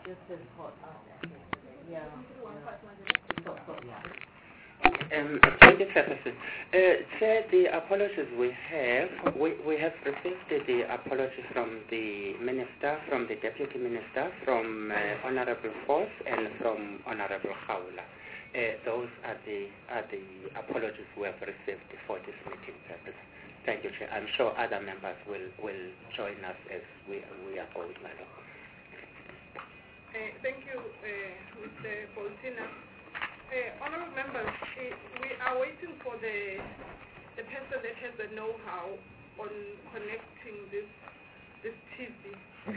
just as hot. Yeah. Thank you, Chairperson. Chair, the apologies we have received the apology from the Minister, from the Deputy Minister, from Honourable Force, and from Honourable Khawula. Those are the apologies we have received for this meeting purpose. Thank you, Chair. I'm sure other members will join us as we are going along. Thank you, Mr. Boltina. Honourable members, we are waiting for the person that has the know-how on connecting this TV.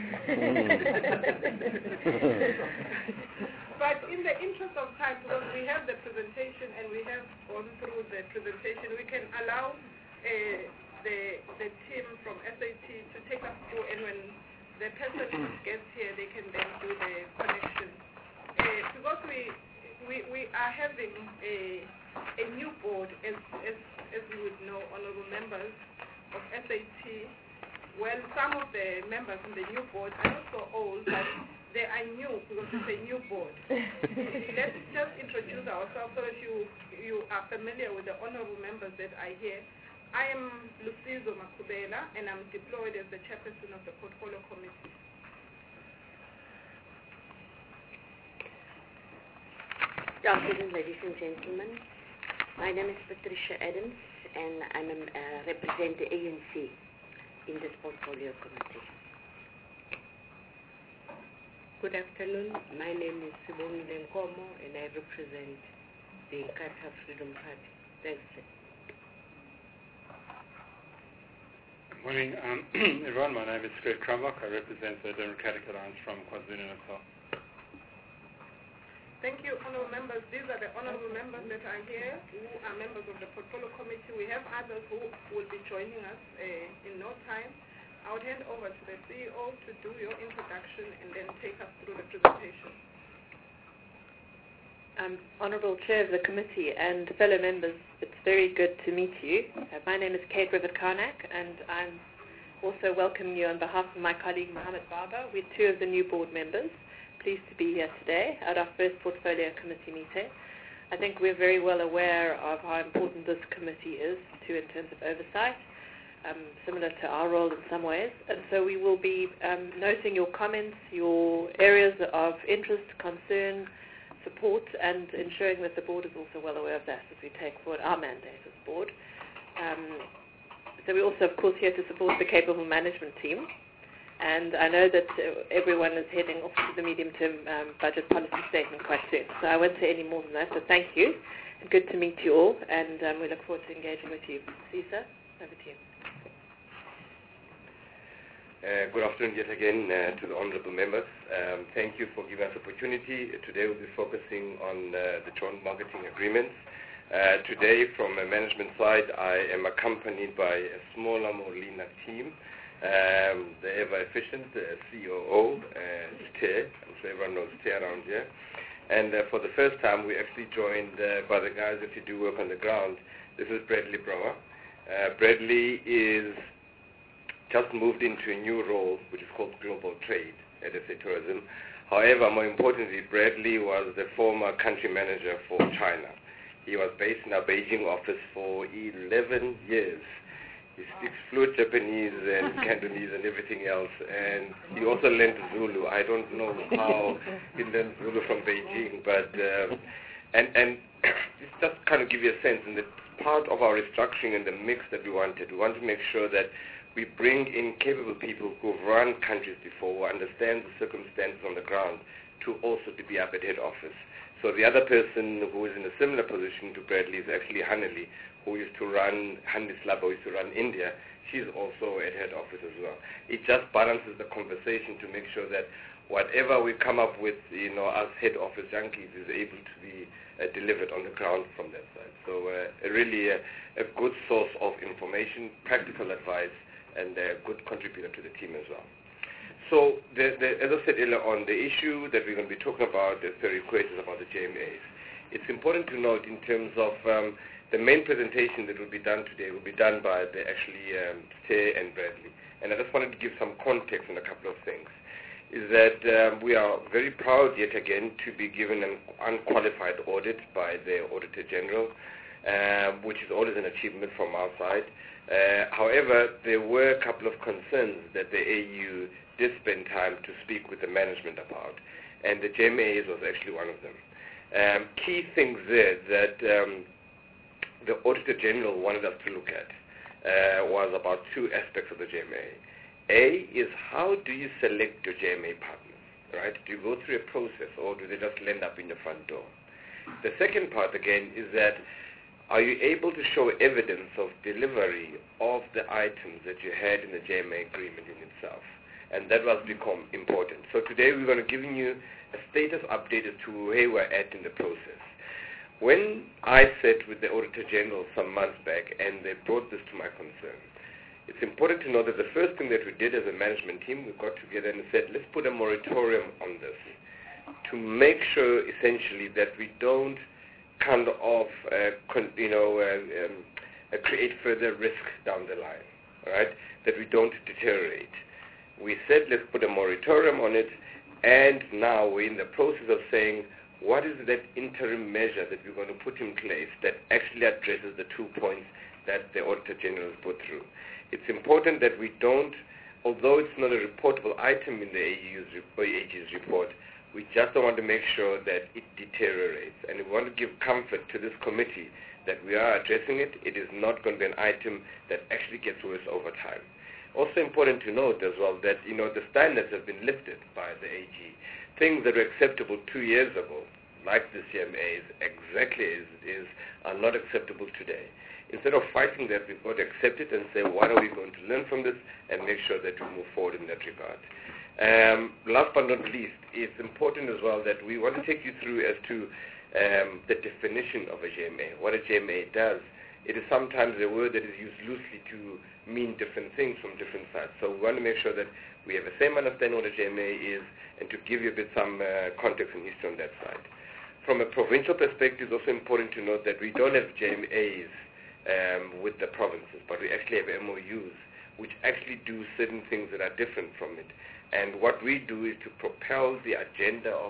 But in the interest of time, because we have the presentation and we have gone through the presentation, we can allow the team from SAT to take us through, and when the person gets here, they can then do the connection. Because we are having a new board, as you would know, honourable members of SAT. Well, some of the members in the new board are not so old, but they are new because it's a new board. Let's just introduce ourselves so that you are familiar with the honourable members that are here. I am Lucizo Makubela, and I'm deployed as the chairperson of the Portfolio Committee. Good afternoon, ladies and gentlemen. My name is Patricia Adams, and I represent the ANC in this Portfolio Committee. Good afternoon. My name is Sibongile Nkomo, and I represent the Inkatha Freedom Party. Thanks. Good morning, everyone. My name is Fred Crumlock. I represent the Democratic Alliance from KwaZulu-Natal. Thank you, honourable members. These are the honourable members that are here, who are members of the Portfolio Committee. We have others who will be joining us in no time. I would hand over to the CEO to do your introduction and then take us through the presentation. Honourable Chair of the Committee and fellow members, it's very good to meet you. My name is Kate Rivet-Karnak, and I'm also welcoming you on behalf of my colleague Mohammed Baba. We're two of the new board members. Pleased to be here today at our first Portfolio Committee meeting. I think we're very well aware of how important this committee is in terms of oversight, similar to our role in some ways. And so we will be noting your comments, your areas of interest, concern, support, and ensuring that the board is also well aware of that as we take forward our mandate as board. So we're also, of course, here to support the capable management team. And I know that everyone is heading off to the medium-term budget policy statement quite soon. So I won't say any more than that. So thank you. And good to meet you all. And we look forward to engaging with you. Cesar, over to you. Good afternoon yet again to the honourable members. Thank you for giving us the opportunity. Today we'll be focusing on the joint marketing agreements. Today, from a management side, I am accompanied by a smaller, more leaner team. The ever-efficient COO, Ste. I'm sure everyone knows Ste around here. And for the first time, we're actually joined by the guys that do work on the ground. This is Bradley Brower. Bradley is just moved into a new role, which is called Global Trade at SA Tourism. However, more importantly, Bradley was the former country manager for China. He was based in our Beijing office for 11 years. He speaks fluent Japanese and Cantonese and everything else, and he also learned Zulu. I don't know how he learned Zulu from Beijing, but and just kind of give you a sense. And the part of our restructuring and the mix that we want to make sure that we bring in capable people who've run countries before, who understand the circumstances on the ground, to also to be up at head office. So the other person who is in a similar position to Bradley is actually Hanali, who used to run, Hanali Slabo used to run India. She's also at head office as well. It just balances the conversation to make sure that whatever we come up with, as head office junkies is able to be delivered on the ground from that side. So really a good source of information, practical advice, and a good contributor to the team as well. So, as I said earlier on, the issue that we're going to be talking about, the request is about the JMAs. It's important to note in terms of the main presentation that will be done today will be done by Ste and Bradley. And I just wanted to give some context on a couple of things. is that we are very proud yet again to be given an unqualified audit by the Auditor General, which is always an achievement from our side. However, there were a couple of concerns that the AU did spend time to speak with the management about, and the JMAs was actually one of them. Key things there that the Auditor General wanted us to look at was about two aspects of the JMA. A is, how do you select your JMA partners, right? Do you go through a process, or do they just land up in your front door? The second part, again, is that are you able to show evidence of delivery of the items that you had in the JMA agreement in itself? And that was become important. So today we're going to give you a status update as to where we're at in the process. When I sat with the Auditor General some months back and they brought this to my concern, it's important to know that the first thing that we did as a management team, we got together and said, let's put a moratorium on this to make sure essentially that we don't kind of create further risk down the line, right? That we don't deteriorate. We said let's put a moratorium on it, and now we're in the process of saying what is that interim measure that we're going to put in place that actually addresses the 2 points that the Auditor General has put through. It's important that we don't, although it's not a reportable item in the AG's report, we just want to make sure that it deteriorates. And we want to give comfort to this committee that we are addressing it. It is not going to be an item that actually gets worse over time. Also important to note as well that, the standards have been lifted by the AG. Things that were acceptable 2 years ago, like the CMAs, exactly as it is, are not acceptable today. Instead of fighting that, we've got to accept it and say, what are we going to learn from this, and make sure that we move forward in that regard. Last but not least, it's important as well that we want to take you through as to the definition of a JMA, what a JMA does. It is sometimes a word that is used loosely to mean different things from different sides. So we want to make sure that we have the same understanding what a JMA is, and to give you a bit some context and history on that side. From a provincial perspective, it's also important to note that we don't have JMAs with the provinces, but we actually have MOUs, which actually do certain things that are different from it. And what we do is to propel the agenda of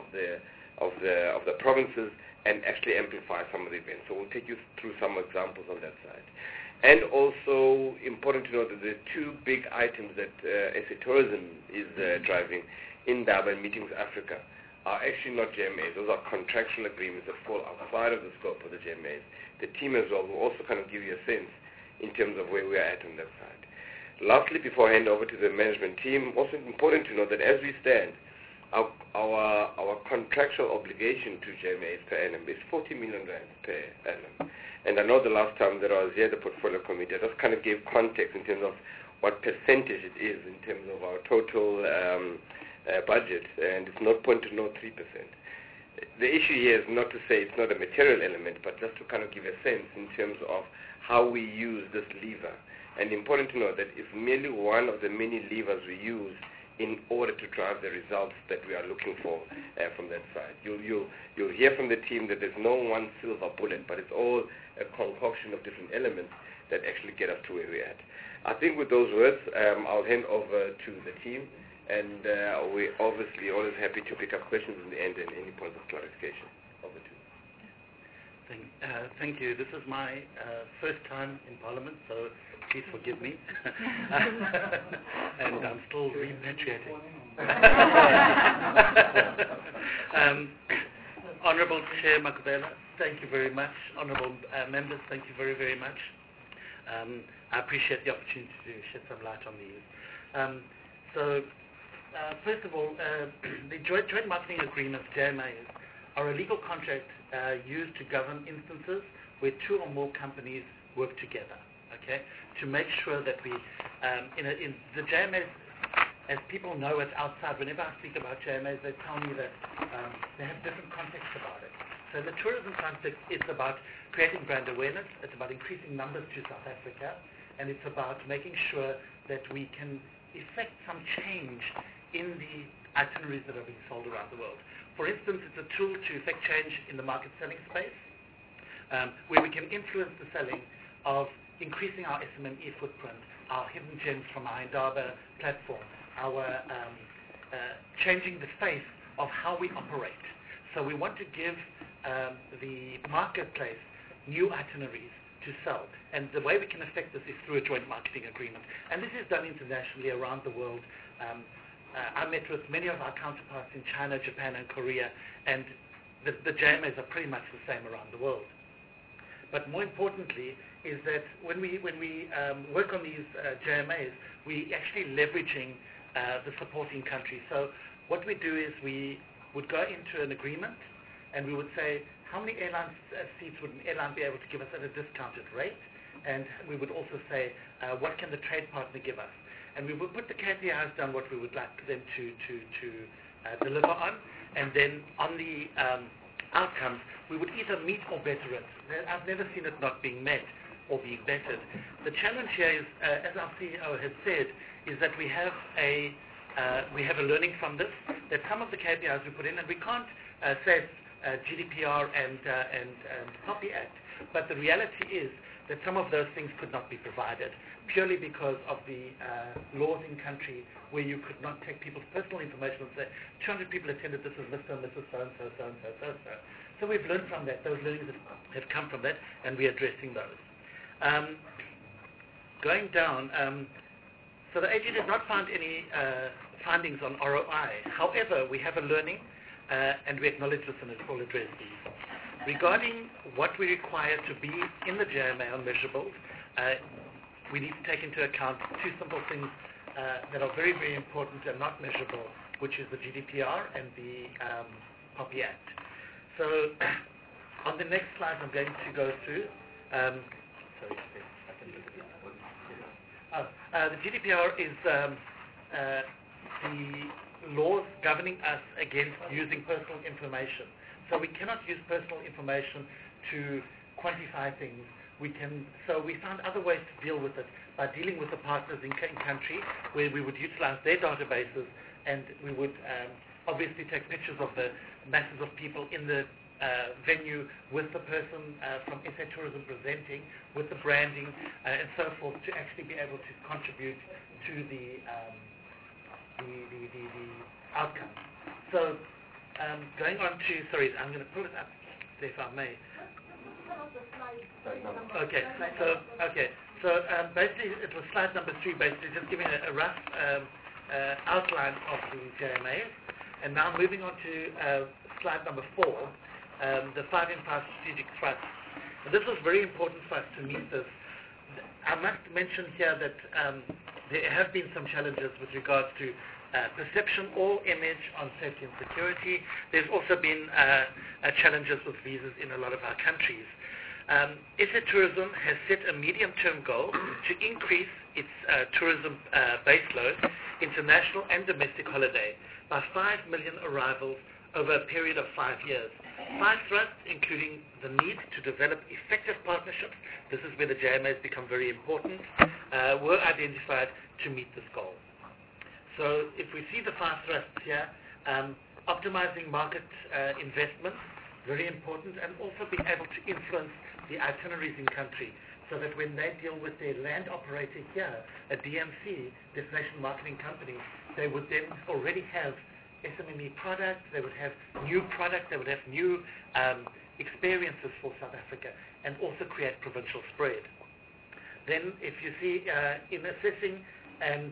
the provinces and actually amplify some of the events. So we'll take you through some examples on that side. And also important to note that the two big items that SA Tourism is driving, Indaba and Meetings Africa, are actually not JMAs. Those are contractual agreements that fall outside of the scope of the JMAs. The team as well will also kind of give you a sense in terms of where we are at on that side. Lastly, before I hand over to the management team, also important to note that as we stand, our contractual obligation to JMAs per annum is 40 million rand per annum. And I know the last time that I was here at the Portfolio Committee, I just kind of gave context in terms of what percentage it is in terms of our total budget, and it's 0.03%. The issue here is not to say it's not a material element, but just to kind of give a sense in terms of how we use this lever. And important to note that it's merely one of the many levers we use in order to drive the results that we are looking for from that side. You'll hear from the team that there's no one silver bullet, but it's all a concoction of different elements that actually get us to where we're at. I think with those words, I'll hand over to the team, and we're obviously always happy to pick up questions in the end and any points of clarification. Over to you. Thank you. This is my first time in Parliament, so please forgive me. And I'm still repatriating. Honourable Chair Makubela, thank you very much. Honourable members, thank you very, very much. I appreciate the opportunity to shed some light on these. First of all, the Joint Marketing Agreements, JMAs, are a legal contract used to govern instances where two or more companies work together, okay, to make sure that we, in the JMAs, as people know it outside, whenever I speak about JMAs, they tell me that they have different contexts about it. So the tourism context is about creating brand awareness, it's about increasing numbers to South Africa, and it's about making sure that we can effect some change in the itineraries that are being sold around the world. For instance, it's a tool to effect change in the market selling space, where we can influence the selling of increasing our SMME footprint, our hidden gems from our Indaba platform, our changing the face of how we operate. So we want to give the marketplace new itineraries to sell. And the way we can affect this is through a joint marketing agreement. And this is done internationally around the world. I met with many of our counterparts in China, Japan, and Korea, and the JMAs are pretty much the same around the world. But more importantly is that when we work on these JMAs, we actually leveraging the supporting countries. So what we do is we would go into an agreement and we would say, how many airline seats would an airline be able to give us at a discounted rate? And we would also say, what can the trade partner give us? And we would put the KPIs down, what we would like them to deliver on, and then on the outcomes, we would either meet or better it. I've never seen it not being met or being bettered. The challenge here is, as our CEO has said, is that we have a learning from this, that some of the KPIs we put in, and we can't say GDPR and Copy Act, but the reality is that some of those things could not be provided purely because of the laws in country where you could not take people's personal information and say 200 people attended, this is Mr. and Mrs. so-and-so, so-and-so, so-and-so. So we've learned from that. Those learnings have come from that, and we're addressing those. Going down, so the AG did not find any findings on ROI. However, we have a learning, and we acknowledge this and we'll address these. Regarding what we require to be in the JMA on measurables, we need to take into account two simple things that are very, very important and not measurable, which is the GDPR and the Copy Act. So on the next slide, I'm going to go through. The GDPR is the laws governing us against using personal information. So we cannot use personal information to quantify things. So we found other ways to deal with it by dealing with the partners in country, where we would utilize their databases, and we would obviously take pictures of the masses of people in the venue with the person from SA Tourism presenting, with the branding and so forth, to actually be able to contribute to the outcome. So going on to, sorry, I'm going to pull it up if I may. Okay, so basically it was slide number 3, basically just giving a rough outline of the JMAs. And now moving on to slide number 4, the 5 in 5 strategic thrusts. And this was very important for us to meet this. I must mention here that there have been some challenges with regards to perception or image on safety and security. There's also been challenges with visas in a lot of our countries. SA Tourism has set a medium-term goal to increase its tourism baseload, international and domestic holiday, by 5 million arrivals over a period of 5 years. 5 thrusts, including the need to develop effective partnerships, this is where the JMAs become very important, were identified to meet this goal. So if we see the 5 thrusts here, optimizing market investments, very important, and also being able to influence the itineraries in country, so that when they deal with their land operator here, a DMC, Destination Marketing Company, they would then already have SMME products, they would have new products, they would have new experiences for South Africa, and also create provincial spread. Then if you see in assessing and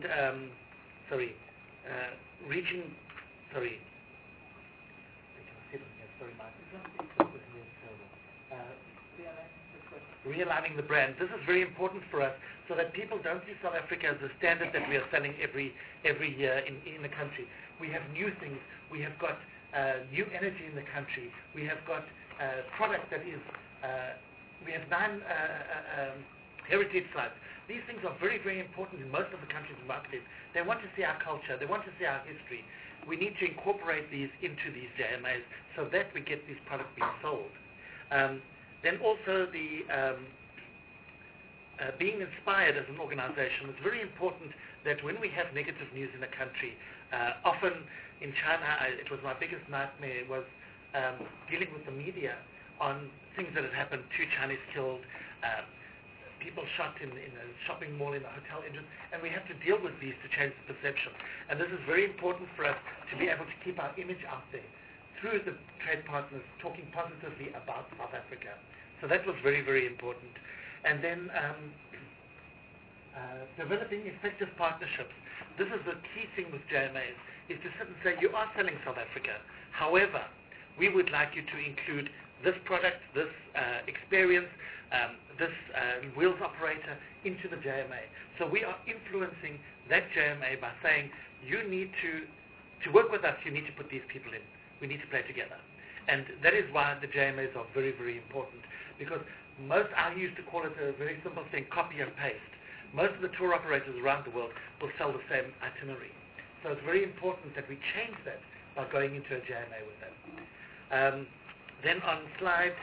realigning the brand. This is very important for us, so that people don't see South Africa as a standard that we are selling every year in the country. We have new things. We have got new energy in the country. We have got product that is. We have 9 heritage sites. These things are very, very important in most of the countries we market in. They want to see our culture. They want to see our history. We need to incorporate these into these JMAs so that we get these products being sold. Then also the being inspired as an organization. It's very important that when we have negative news in a country, often in China, it was my biggest nightmare, was dealing with the media on things that had happened, 2 Chinese killed, people shot in a shopping mall, in a hotel entrance, and we have to deal with these to change the perception. And this is very important for us to be able to keep our image out there through the trade partners talking positively about South Africa. So that was very, very important. And then developing effective partnerships. This is the key thing with JMAs, is to sit and say, you are selling South Africa. However, we would like you to include this product, this experience, this wheels operator into the JMA. So we are influencing that JMA by saying, you need to work with us, you need to put these people in. We need to play together. And that is why the JMAs are very, very important. Because I used to call it a very simple thing, copy and paste. Most of the tour operators around the world will sell the same itinerary. So it's very important that we change that by going into a JMA with them. Then on slide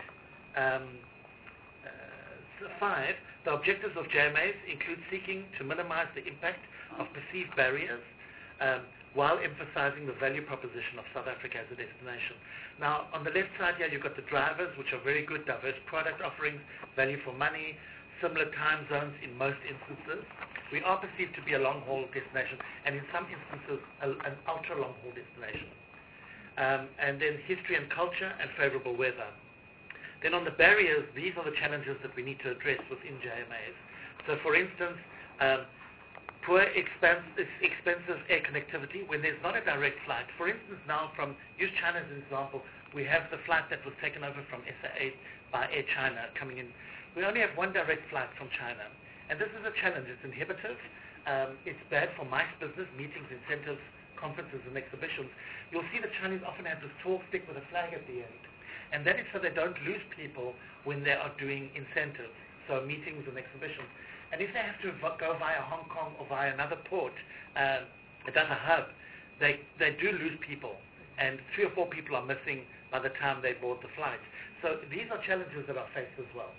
5, the objectives of JMAs include seeking to minimize the impact of perceived barriers while emphasizing the value proposition of South Africa as a destination. Now, on the left side here, you've got the drivers, which are very good, diverse product offerings, value for money, similar time zones in most instances. We are perceived to be a long-haul destination, and in some instances, an ultra-long-haul destination. And then history and culture and favorable weather. Then on the barriers, these are the challenges that we need to address within JMAs. So for instance, poor expensive air connectivity when there's not a direct flight. For instance, now use China as an example, we have the flight that was taken over from SAA by Air China coming in. We only have one direct flight from China. And this is a challenge. It's inhibitive. It's bad for MICE business, meetings, incentives, conferences, and exhibitions. You'll see the Chinese often have this tall stick with a flag at the end. And that is so they don't lose people when they are doing incentives, so meetings and exhibitions. And if they have to go via Hong Kong or via another port, another hub, they do lose people. And 3 or 4 people are missing by the time they board the flight. So these are challenges that are faced as well.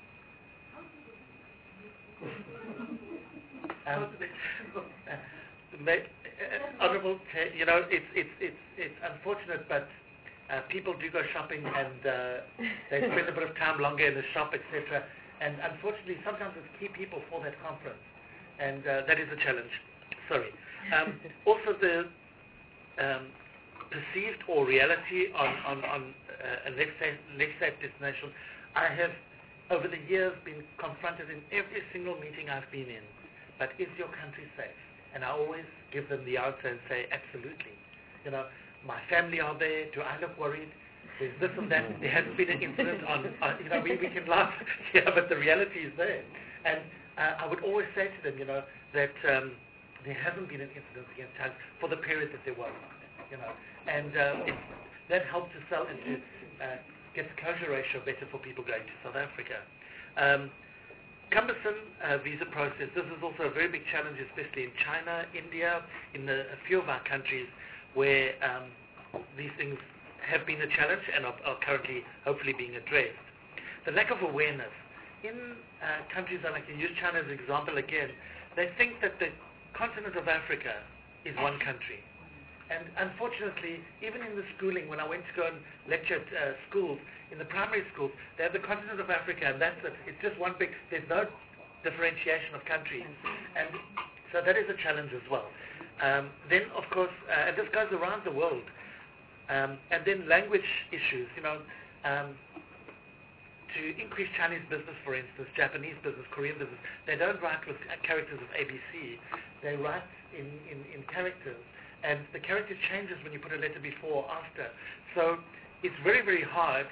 Honourable Chair, it's unfortunate, but people do go shopping and they spend a bit of time longer in the shop, etc. And unfortunately, sometimes it's key people for that conference, and that is a challenge. Sorry. Also, the perceived or reality on a next safe destination. I have, over the years, been confronted in every single meeting I've been in. But is your country safe? And I always give them the answer and say, absolutely. My family are there. Do I look worried? There's this and that. There hasn't been an incident on we can laugh, but the reality is there. And I would always say to them, that there hasn't been an incident against China for the period that there was. And that helped to sell and to get the closure ratio better for people going to South Africa. Cumbersome visa process. This is also a very big challenge, especially in China, India, in a few of our countries where these things have been a challenge and are currently, hopefully, being addressed. The lack of awareness. In countries, and I can use China as an example again, they think that the continent of Africa is one country. And unfortunately, even in the schooling, when I went to go and lecture at schools, in the primary schools, they have the continent of Africa, and that's it. It's just one big, there's no differentiation of countries. And so that is a challenge as well. Then, of course, and this goes around the world. And then language issues, to increase Chinese business, for instance, Japanese business, Korean business, they don't write with characters of ABC. They write in characters. And the character changes when you put a letter before or after. So it's very, very hard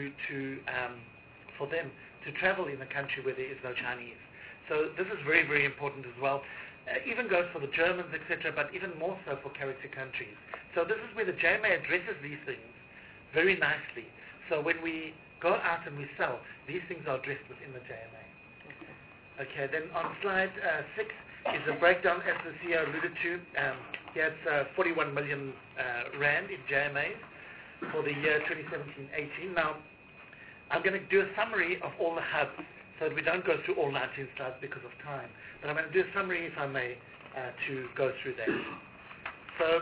for them to travel in a country where there is no Chinese. So this is very, very important as well. Even goes for the Germans, etc., but even more so for character countries. So this is where the JMA addresses these things very nicely. So when we go out and we sell, these things are addressed within the JMA. Okay, then on slide 6 is a breakdown, as the CEO alluded to. He has 41 million rand in JMAs for the year 2017-18. Now, I'm going to do a summary of all the hubs so that we don't go through all 19 slides because of time. But I'm going to do a summary, if I may, to go through that. So,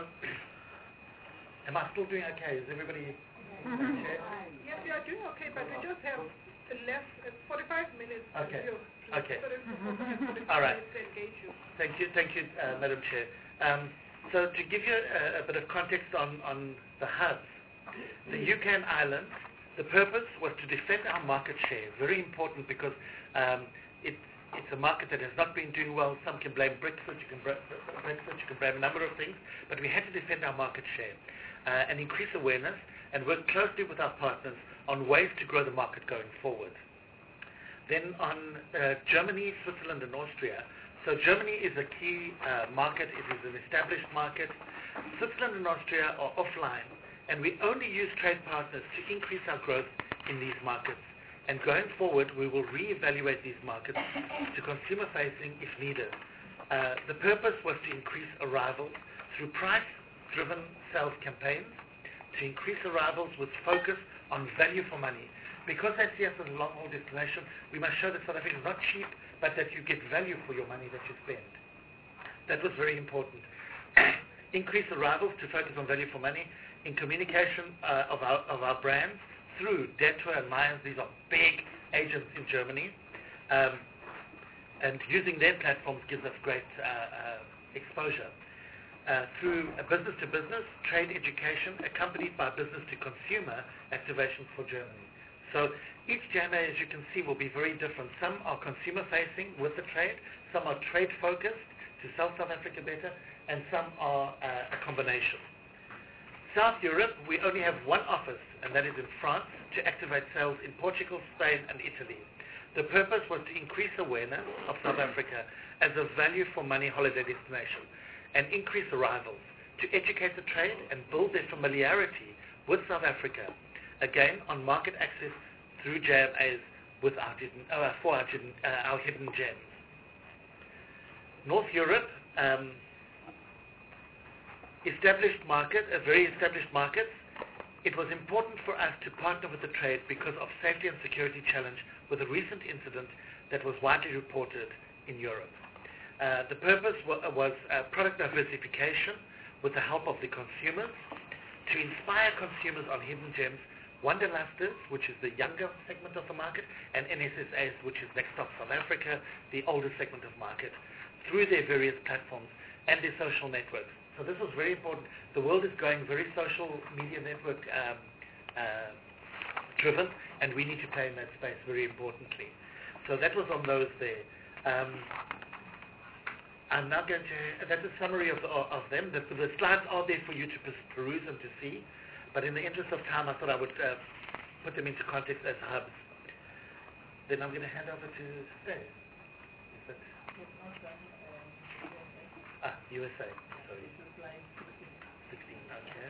am I still doing okay? Is everybody okay? Yes, we are doing okay, but we just have less 45 minutes. Okay. Okay. So that 45 All right. minutes to engage you. Thank you, Madam Chair. So to give you a bit of context on the hubs, the UK and Ireland, the purpose was to defend our market share. Very important because it's a market that has not been doing well. Some can blame Brexit, you can blame a number of things, but we had to defend our market share and increase awareness and work closely with our partners on ways to grow the market going forward. Then on Germany, Switzerland and Austria. So Germany is a key market. It is an established market. Switzerland and Austria are offline, and we only use trade partners to increase our growth in these markets. And going forward, we will reevaluate these markets to consumer-facing if needed. The purpose was to increase arrivals through price-driven sales campaigns, to increase arrivals with focus on value for money. Because SCS is a long-haul destination, we must show that South Africa is not cheap, but that you get value for your money that you spend. That was very important. Increase arrivals to focus on value for money in communication of our brands through Detour and Myers. These are big agents in Germany. And using their platforms gives us great exposure. Through a business-to-business, trade education, accompanied by business-to-consumer activation for Germany. So each JMA, as you can see, will be very different. Some are consumer-facing with the trade, some are trade-focused to sell South Africa better, and some are a combination. South Europe, we only have one office, and that is in France, to activate sales in Portugal, Spain, and Italy. The purpose was to increase awareness of South Africa as a value-for-money holiday destination and increase arrivals, to educate the trade and build their familiarity with South Africa, again, on market access through JMAs with our hidden gems. North Europe, established market, a very established market. It was important for us to partner with the trade because of safety and security challenge with a recent incident that was widely reported in Europe. The purpose was product diversification with the help of the consumers to inspire consumers on hidden gems, Wanderlusters, which is the younger segment of the market, and NSSAs, which is Next Stop South Africa, the older segment of market, through their various platforms and their social networks. So this was very important. The world is going very social media network driven, and we need to play in that space very importantly. So that was on those there. I'm now going to, that's a summary of them. The slides are there for you to peruse and to see, but in the interest of time, I thought I would put them into context as hubs. Then I'm going to hand over to Steve. USA. Sorry. 16, okay.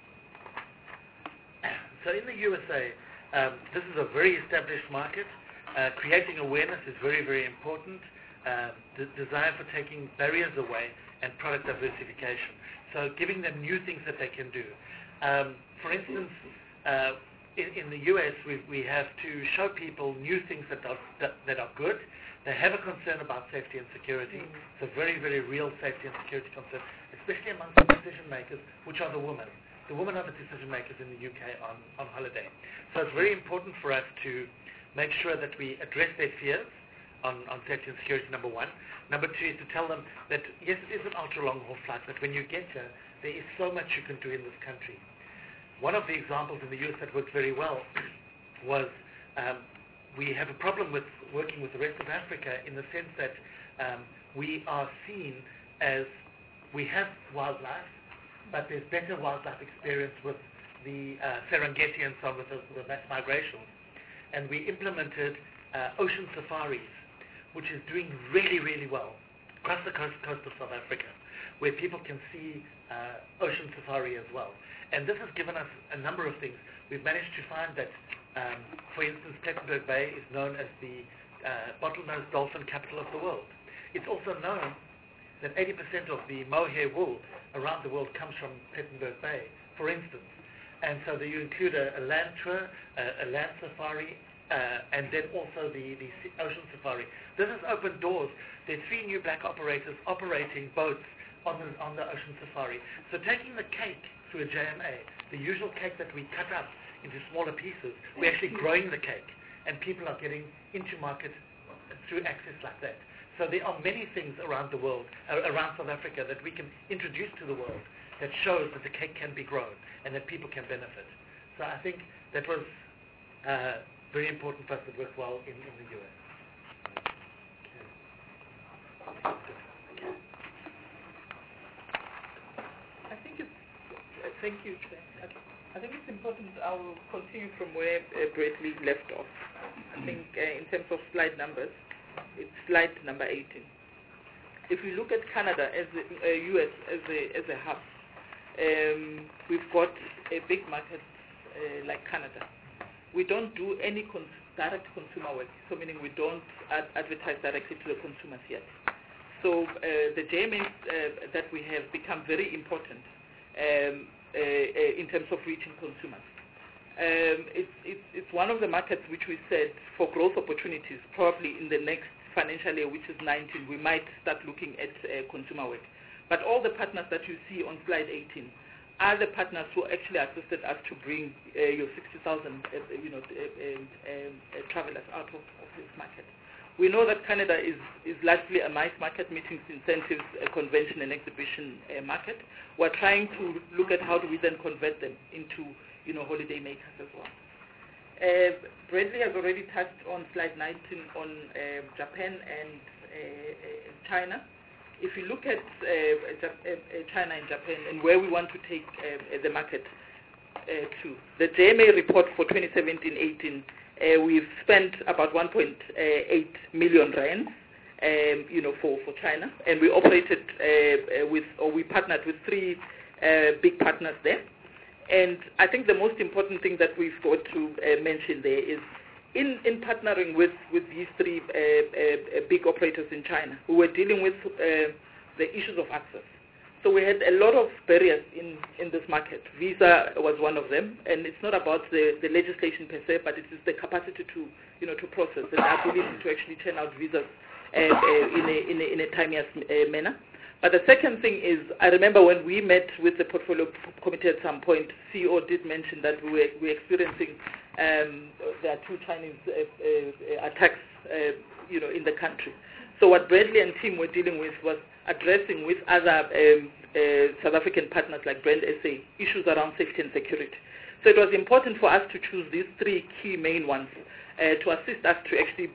So in the USA, this is a very established market. Creating awareness is very, very important. The desire for taking barriers away and product diversification. So giving them new things that they can do. For instance, in the US, we have to show people new things that are good. They have a concern about safety and security. It's a very, very real safety and security concern, especially amongst the decision makers, which are the women. The women are the decision makers in the UK on holiday. So it's very important for us to make sure that we address their fears on safety and security, number one. Number two is to tell them that, yes, it is an ultra-long haul flight, but when you get here, there is so much you can do in this country. One of the examples in the US that worked very well was we have a problem with working with the rest of Africa in the sense that we are seen as we have wildlife, but there's better wildlife experience with the Serengeti and so on, with the mass migrations. And we implemented ocean safaris, which is doing really, really well across the coast of South Africa, where people can see ocean safari as well. And this has given us a number of things. We've managed to find that, for instance, Plettenberg Bay is known as the bottlenose dolphin capital of the world. It's also known that 80% of the mohair wool around the world comes from Plettenberg Bay, for instance. And so you include a land tour, a land safari, and then also the ocean safari. This has opened doors. There are 3 new black operators operating boats on the ocean safari. So taking the cake through a JMA, the usual cake that we cut up into smaller pieces, we're actually growing the cake and people are getting into market through access like that. So there are many things around the world, around South Africa, that we can introduce to the world that shows that the cake can be grown and that people can benefit. So I think that was very important for us to work well in the US. Thank you, Chair. I think it's important. I will continue from where Bradley left off. I think in terms of slide numbers, it's slide number 18. If we look at Canada as the US as a hub, we've got a big market like Canada. We don't do any direct consumer work, so meaning we don't advertise directly to the consumers yet. So the JMAs that we have become very important in terms of reaching consumers. It's one of the markets which we said for growth opportunities, probably in the next financial year, which is 19, we might start looking at consumer work. But all the partners that you see on slide 18 are the partners who actually assisted us to bring your 60,000 travelers out of this market. We know that Canada is largely a MICE market, meetings, incentives, convention and exhibition market. We're trying to look at how do we then convert them into holiday makers as well. Bradley has already touched on slide 19 on Japan and China. If you look at China and Japan and where we want to take the market to, the JMA report for 2017-18, we've spent about 1.8 million rand, for China, and we operated we partnered with 3 big partners there. And I think the most important thing that we've got to mention there is in partnering with these 3 big operators in China, we were dealing with the issues of access. So we had a lot of barriers in this market. Visa was one of them, and it's not about the legislation per se, but it is the capacity to process and the ability to actually turn out visas in a timely manner. But the second thing is, I remember when we met with the portfolio committee at some point, CEO did mention that we're experiencing there are 2 Chinese attacks, in the country. So what Bradley and team were dealing with was addressing with other South African partners like Brand SA issues around safety and security. So it was important for us to choose these 3 key main ones to assist us to actually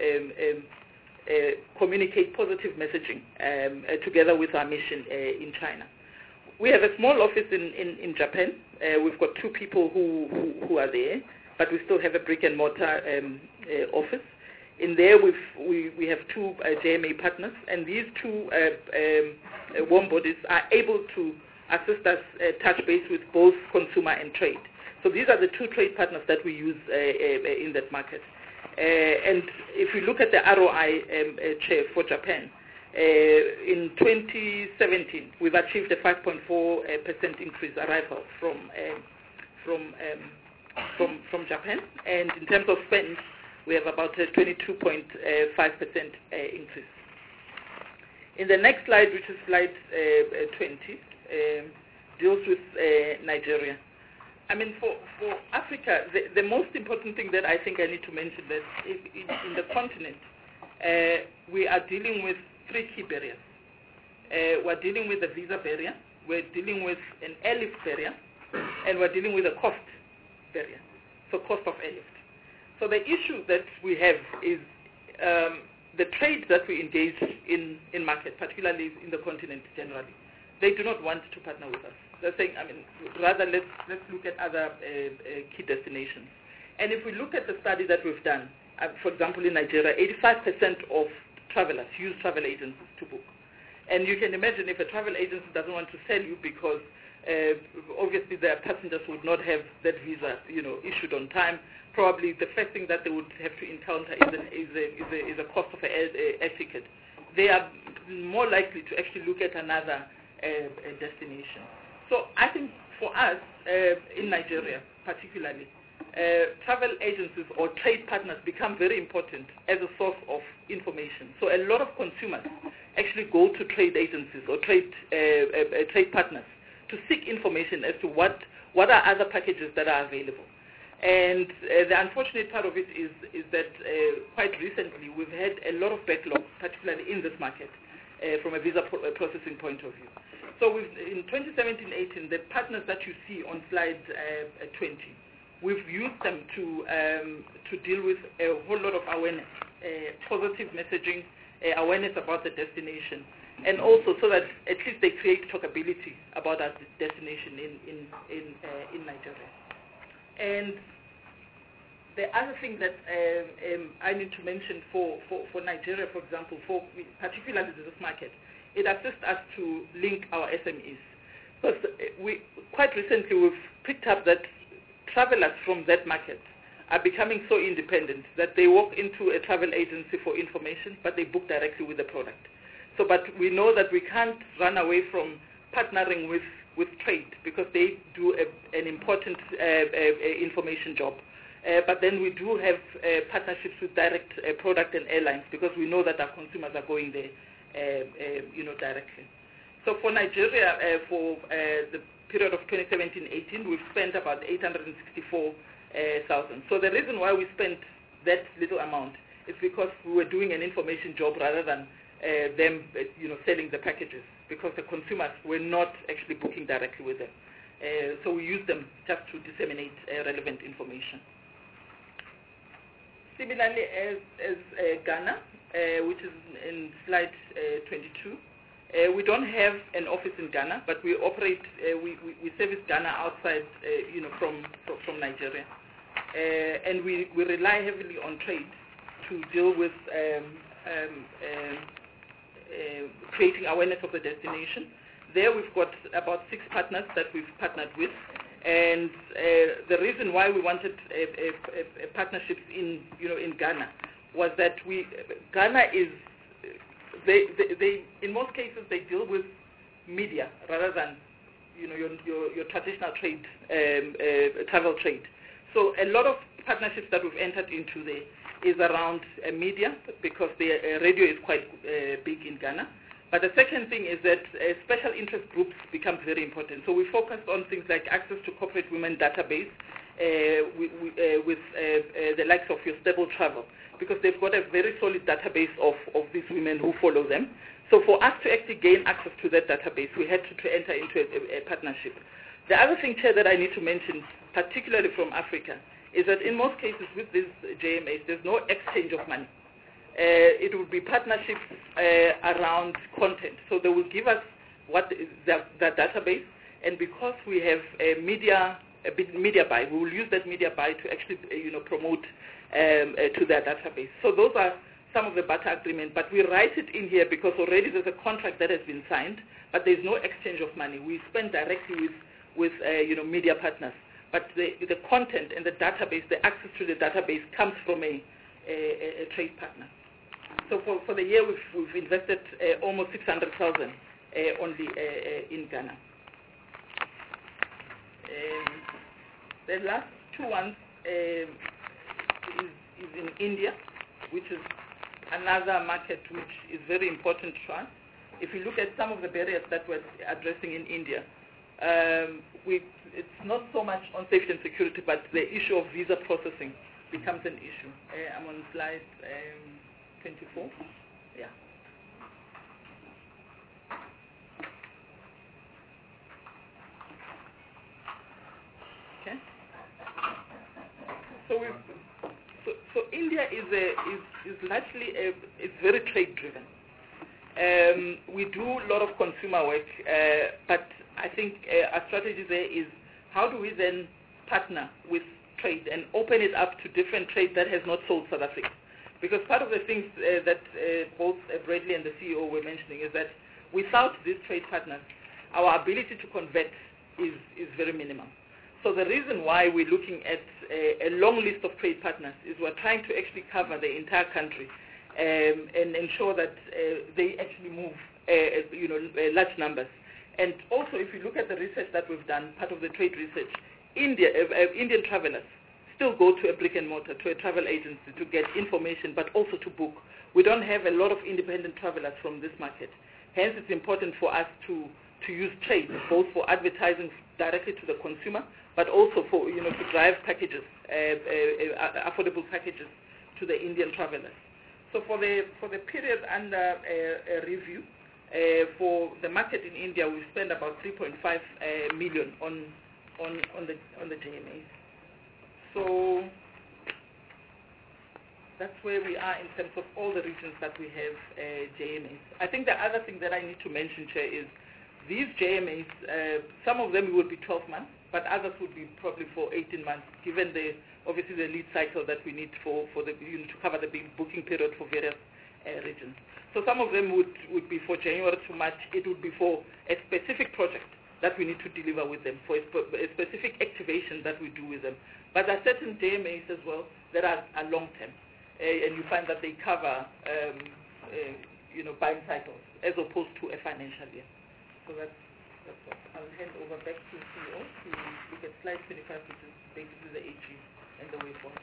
communicate positive messaging together with our mission in China. We have a small office in Japan. We've got 2 people who are there, but we still have a brick and mortar office. In there, we have 2 JMA partners, and these 2 warm bodies are able to assist us touch base with both consumer and trade. So these are the 2 trade partners that we use in that market. And if we look at the ROI share for Japan, in 2017, we've achieved a 5.4% increase arrival from Japan, and in terms of spend, we have about a 22.5% increase. In the next slide, which is slide 20, deals with Nigeria. I mean, for Africa, the most important thing that I think I need to mention that in the continent, we are dealing with 3 key barriers. We're dealing with the visa barrier, we're dealing with an airlift barrier, and we're dealing with a cost barrier, so cost of airlift. So the issue that we have is the trade that we engage in market, particularly in the continent generally. They do not want to partner with us. They're saying, rather let's look at other key destinations. And if we look at the study that we've done, for example, in Nigeria, 85% of travelers use travel agencies to book. And you can imagine if a travel agency doesn't want to sell you because obviously their passengers would not have that visa, issued on time. Probably the first thing that they would have to encounter is a cost of an air ticket. They are more likely to actually look at another destination. So I think for us in Nigeria, particularly, travel agencies or trade partners become very important as a source of information. So a lot of consumers actually go to trade agencies or trade partners to seek information as to what are other packages that are available. And the unfortunate part of it is that quite recently we've had a lot of backlog, particularly in this market, from a visa processing point of view. So in 2017-18, the partners that you see on slide 20, we've used them to deal with a whole lot of awareness, positive messaging, awareness about the destination, and also so that at least they create talkability about our destination in Nigeria. And the other thing that I need to mention for Nigeria, for example, particularly this market, it assists us to link our SMEs. Because quite recently we've picked up that travelers from that market are becoming so independent that they walk into a travel agency for information, but they book directly with the product. So, but we know that we can't run away from partnering with trade because they do an important information job. But then we do have partnerships with direct product and airlines because we know that our consumers are going there, directly. So for Nigeria, for the period of 2017-18, we've spent about 864,000. So the reason why we spent that little amount is because we were doing an information job rather than them, selling the packages, because the consumers were not actually booking directly with them. So we used them just to disseminate relevant information. Similarly, as Ghana, which is in slide 22, we don't have an office in Ghana, but we operate, we service Ghana outside, from Nigeria. And we rely heavily on trade to deal with creating awareness of the destination. There we've got about 6 partners that we've partnered with. And the reason why we wanted partnerships in Ghana was that Ghana is, they in most cases they deal with media rather than your traditional trade, travel trade. So a lot of partnerships that we've entered into there is around media, because the radio is quite big in Ghana. But the second thing is that special interest groups become very important. So we focused on things like access to corporate women database with the likes of your Stable Travel, because they've got a very solid database of these women who follow them. So for us to actually gain access to that database, we had to enter into a partnership. The other thing, Chair, that I need to mention, particularly from Africa, is that in most cases with these JMAs, there's no exchange of money. It would be partnerships around content. So they will give us what is the database, and because we have a media buy, we will use that media buy to actually promote to their database. So those are some of the barter agreement, but we write it in here because already there's a contract that has been signed, but there's no exchange of money. We spend directly with media partners, but the content and the database, the access to the database comes from a trade partner. So for the year, we've invested almost 600,000 only in Ghana. The last 2 ones is in India, which is another market which is very important to us. If you look at some of the barriers that we're addressing in India, it's not so much on safety and security, but the issue of visa processing becomes an issue. I'm on slide 24. Yeah. Okay. So India is largely is very trade driven. We do a lot of consumer work, but I think our strategy there is how do we then partner with trade and open it up to different trade that has not sold South Africa. Because part of the things that both Bradley and the CEO were mentioning is that without these trade partners, our ability to convert is very minimal. So the reason why we're looking at a long list of trade partners is we're trying to actually cover the entire country and ensure that they actually move large numbers. And also, if you look at the research that we've done, part of the trade research, Indian travelers still go to a brick and mortar, to a travel agency to get information, but also to book. We don't have a lot of independent travelers from this market. Hence, it's important for us to to use trade, both for advertising directly to the consumer, but also for, to drive packages, affordable packages to the Indian travelers. So for the period under review, for the market in India, we spend about 3.5 million on the JMAs. So that's where we are in terms of all the regions that we have JMAs. I think the other thing that I need to mention, Chair, is these JMAs, some of them would be 12 months, but others would be probably for 18 months, given obviously the lead cycle that we need for the to cover the big booking period for various regions. So some of them would be for January to March. It would be for a specific project that we need to deliver with them, for a specific activation that we do with them. But there are certain JMAs as well that are long-term, and you find that they cover buying cycles as opposed to a financial year. So that's what. I'll hand over back to CEO to look at slide 25, which is basically the AG and the way forward.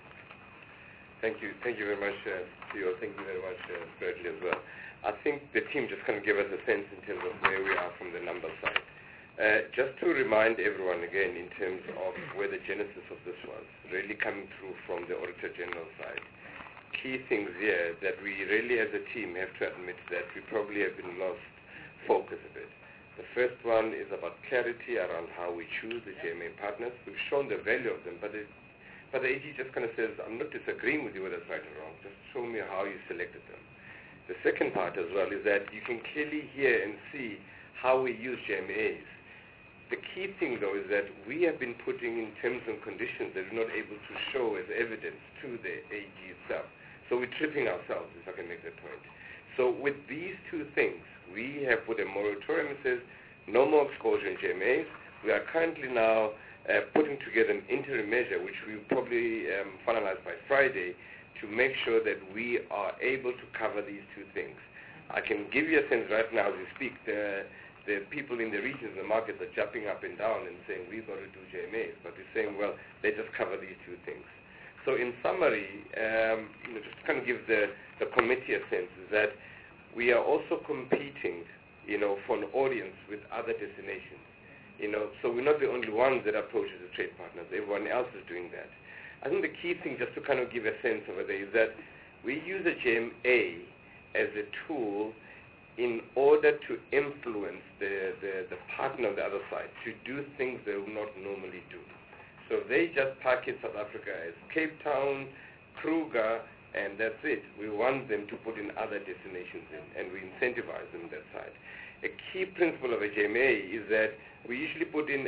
Thank you very much, CEO. Thank you very much, Bradley, as well. I think the team just kind of gave us a sense in terms of where we are from the number side. Just to remind everyone again in terms of where the genesis of this was, really coming through from the Auditor General side. Key things here that we really as a team have to admit that we probably have been lost focus a bit. The first one is about clarity around how we choose the JMA partners. We've shown the value of them, but the AG just kind of says, I'm not disagreeing with you whether it's right or wrong, just show me how you selected them. The second part as well is that you can clearly hear and see how we use JMAs. The key thing though is that we have been putting in terms and conditions that we're not able to show as evidence to the AG itself. So we're tripping ourselves, if I can make that point. So with these two things, we have put a moratorium that says no more exposure in JMAs. We are currently now putting together an interim measure, which we will probably finalize by Friday, to make sure that we are able to cover these two things. I can give you a sense right now as we speak, the people in the regions, the markets are jumping up and down and saying, we've got to do JMAs, but we're saying, well, let's just cover these two things. So in summary, just to kind of give the committee a sense, is that we are also competing, for an audience with other destinations. So we're not the only ones that approach the trade partners. Everyone else is doing that. I think the key thing, just to kind of give a sense over there, is that we use a JMA as a tool in order to influence the partner on the other side to do things they will not normally do. So they just package South Africa as Cape Town, Kruger, and that's it. We want them to put in other destinations and we incentivize them on that side. A key principle of a JMA is that we usually put in a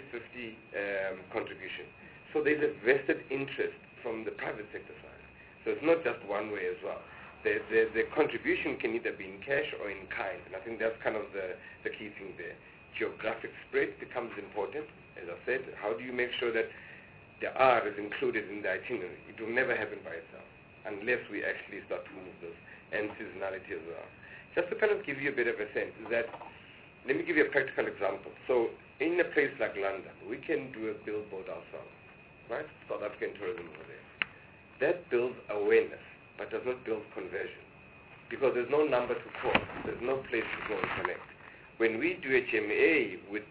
50-50 contribution. So there's a vested interest from the private sector side. So it's not just one way as well. The contribution can either be in cash or in kind, and I think that's kind of the key thing there. Geographic spread becomes important. As I said, how do you make sure that the R is included in the itinerary? It will never happen by itself unless we actually start to move this, and seasonality as well. Just to kind of give you a bit of a sense, is that, let me give you a practical example. So in a place like London, we can do a billboard ourselves, right? South African tourism over there. That builds awareness, but does not build conversion, because there's no number to call. There's no place to go and connect. When we do a JMA with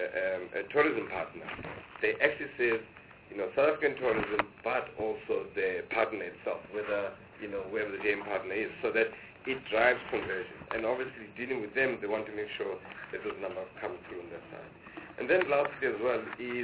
a tourism partner, they actually say, South African tourism, but also the partner itself, whether, wherever the JM partner is, so that it drives conversion. And obviously dealing with them, they want to make sure that those numbers come through on that side. And then lastly as well is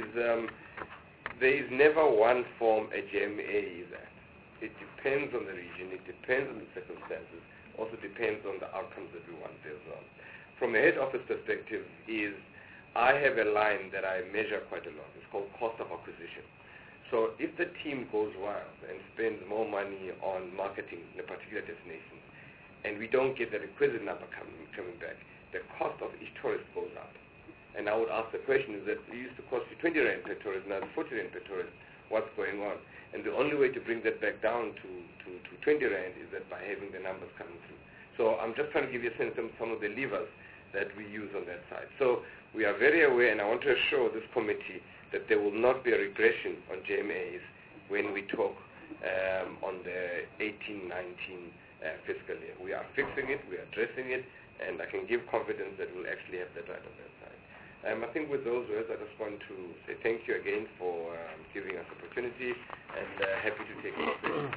there is never one form a JMA either. It depends on the region, it depends on the circumstances, also depends on the outcomes that we want there as well. From a head office perspective is I have a line that I measure quite a lot. It's called cost of acquisition. So if the team goes wild and spends more money on marketing in a particular destination, and we don't get the requisite number coming back, the cost of each tourist goes up. And I would ask the question, is that it used to cost you 20 rand per tourist, now it's 40 rand per tourist. What's going on? And the only way to bring that back down to 20 rand is that by having the numbers coming through. So I'm just trying to give you a sense of some of the levers that we use on that side. So we are very aware, and I want to assure this committee that there will not be a regression on JMAs when we talk on the 18-19 fiscal year. We are fixing it, we are addressing it, And I can give confidence that we'll actually have that right on that side. I think with those words, I just want to say thank you again for giving us the opportunity, and happy to take questions.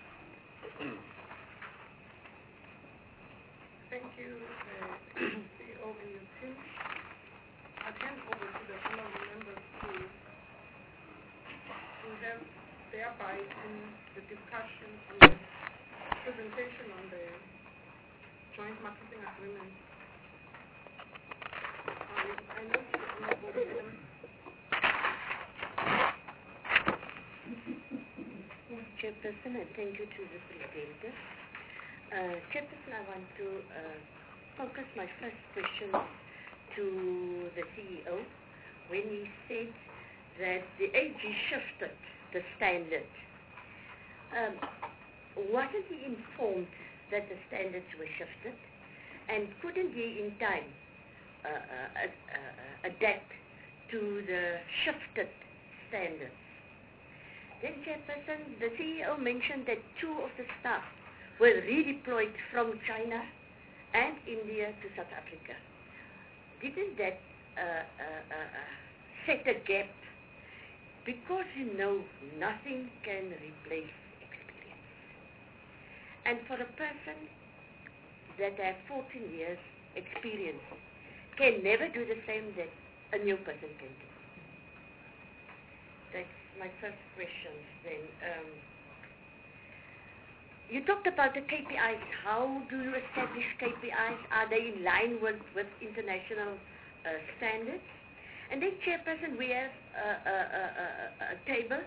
Thank you, CEO and your team. I'll hand over to the honorable members to have their bite in the discussion on the presentation on the joint marketing agreement. I know the honorable madam. Chairperson, and thank you to the presenter. Chairperson, I want to focus my first question to the CEO when he said that the AG shifted the standard. Wasn't he informed that the standards were shifted? And couldn't he in time adapt to the shifted standards? Then, Chairperson, the CEO mentioned that 2 of the staff were redeployed from China and India to South Africa. Didn't that set a gap? Because nothing can replace experience. And for a person that has 14 years experience can never do the same that a new person can do. That's my first question. Then you talked about the KPIs. How do you establish KPIs? Are they in line with international standards? And then, Chairperson, we have a table: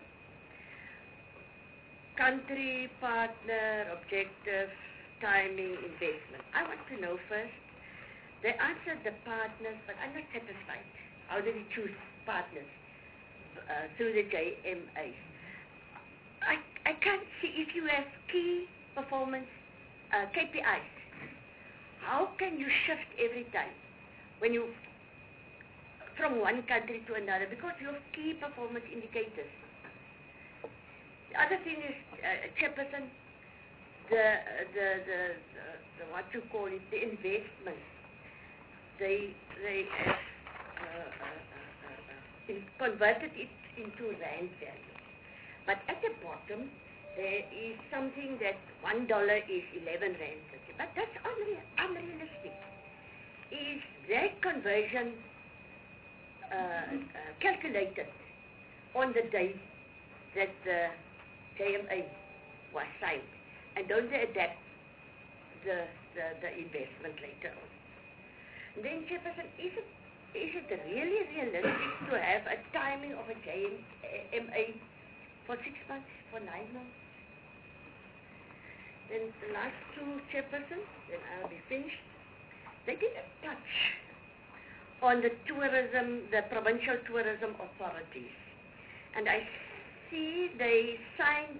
country, partner, objective, timing, investment. I want to know first. They answered the partners, but I'm not satisfied. How did he choose partners? Through the JMA. I can't see if you have key performance KPIs. How can you shift every time when you from one country to another? Because you have key performance indicators. The other thing is, Chairperson, the what you call it, the investment. They converted it into rand value. But at the bottom, there is something that $1 is 11 rand. But that's unrealistic. Is that conversion calculated on the day that the JMA was signed? And don't they adapt the investment later on? And then, Chairperson, is it really realistic to have a timing of a JMA for 6 months, for 9 months? Then the last 2, Chairperson, then I'll be finished. They didn't touch on the tourism, the provincial tourism authorities. And I see they signed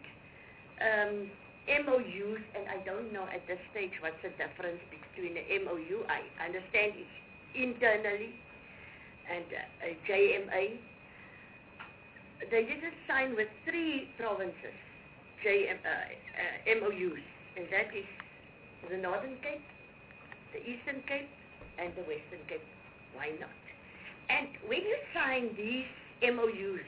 MOUs, and I don't know at this stage what's the difference between the MOU. I understand it's internally and a JMA. They didn't sign with 3 provinces MOUs, and that is the Northern Cape, the Eastern Cape, and the Western Cape. Why not? And when you sign these MOUs,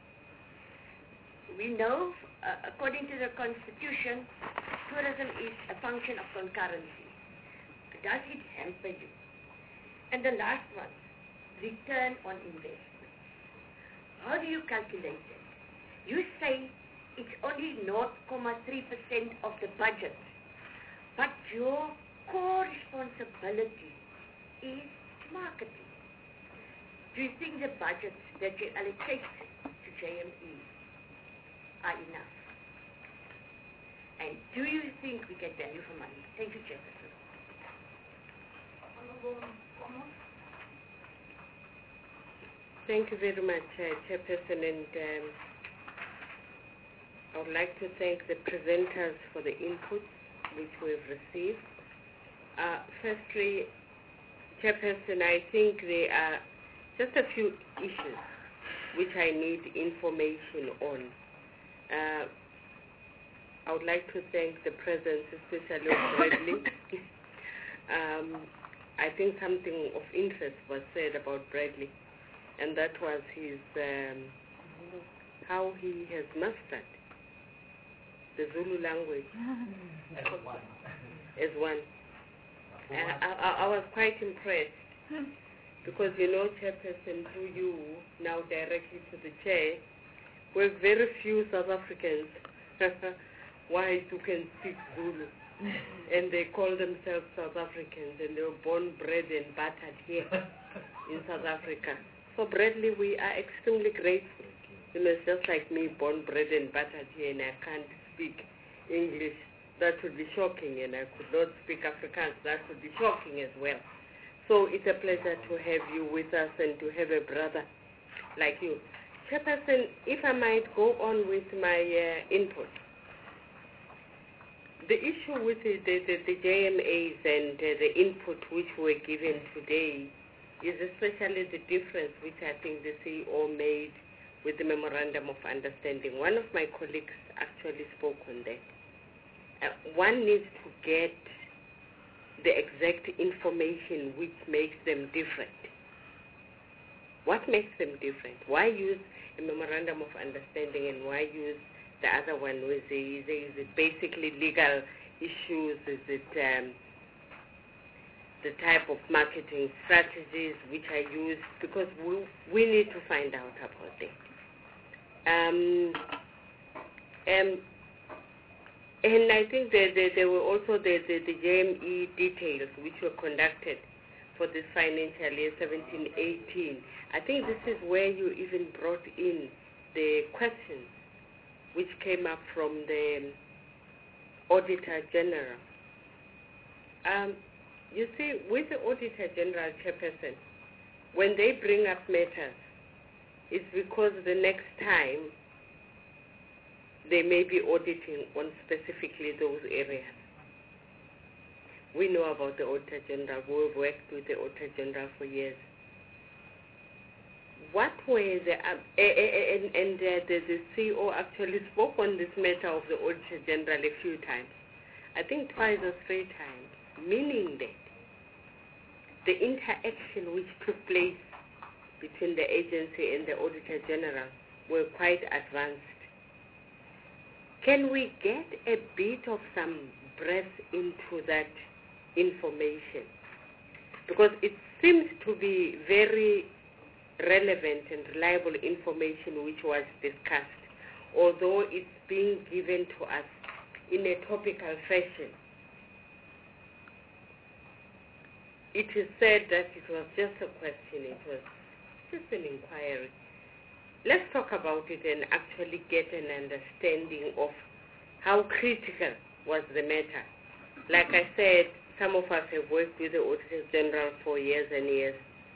we know, according to the Constitution, tourism is a function of concurrency. Does it hamper you? And the last one, return on investment. How do you calculate it? You say it's only 0.3% of the budget, but your core responsibility is marketing. Do you think the budgets that you allocate to JME are enough? And do you think we get value for money? Thank you, Chairperson. Thank you very much, Chairperson, and I would like to thank the presenters for the inputs which we've received. Firstly, Chairperson, I think there are just a few issues which I need information on. I would like to thank the presence, especially of Bradley. I think something of interest was said about Bradley, and that was his how he has mastered the Zulu language as one. I was quite impressed because, Chairperson, through you, now directly to the chair, we're very few South Africans white who can speak Zulu. And they call themselves South Africans, and they were born, bred, and battered here in South Africa. So, Bradley, we are extremely grateful. It's just like me, born, bred, and battered here, and I can't speak English. That would be shocking, and I could not speak Afrikaans. That would be shocking as well. So it's a pleasure to have you with us and to have a brother like you. Chairperson, if I might go on with my input. The issue with the JMAs and the input which were given today is especially the difference which I think the CEO made with the Memorandum of Understanding. One of my colleagues actually spoke on that. One needs to get the exact information which makes them different. What makes them different? Why use a Memorandum of Understanding and why use the other one? Is it basically legal issues? Is it the type of marketing strategies which are used? Because we need to find out about it. And I think there were also the JME details which were conducted for this financial year 17-18. I think this is where you even brought in the questions which came up from the Auditor General. You see, with the Auditor General, Chairperson, when they bring up matters, it's because the next time they may be auditing on specifically those areas. We know about the Auditor General. We've worked with the Auditor General for years. What were the CEO actually spoke on this matter of the Auditor General a few times. I think twice or three times, meaning that the interaction which took place between the agency and the Auditor General were quite advanced. Can we get a bit of some breath into that information? Because it seems to be very relevant and reliable information which was discussed, although it's being given to us in a topical fashion. It is said that it was just a question, it was just an inquiry. Let's talk about it and actually get an understanding of how critical was the matter. Like I said, some of us have worked with the Auditor General for years and years.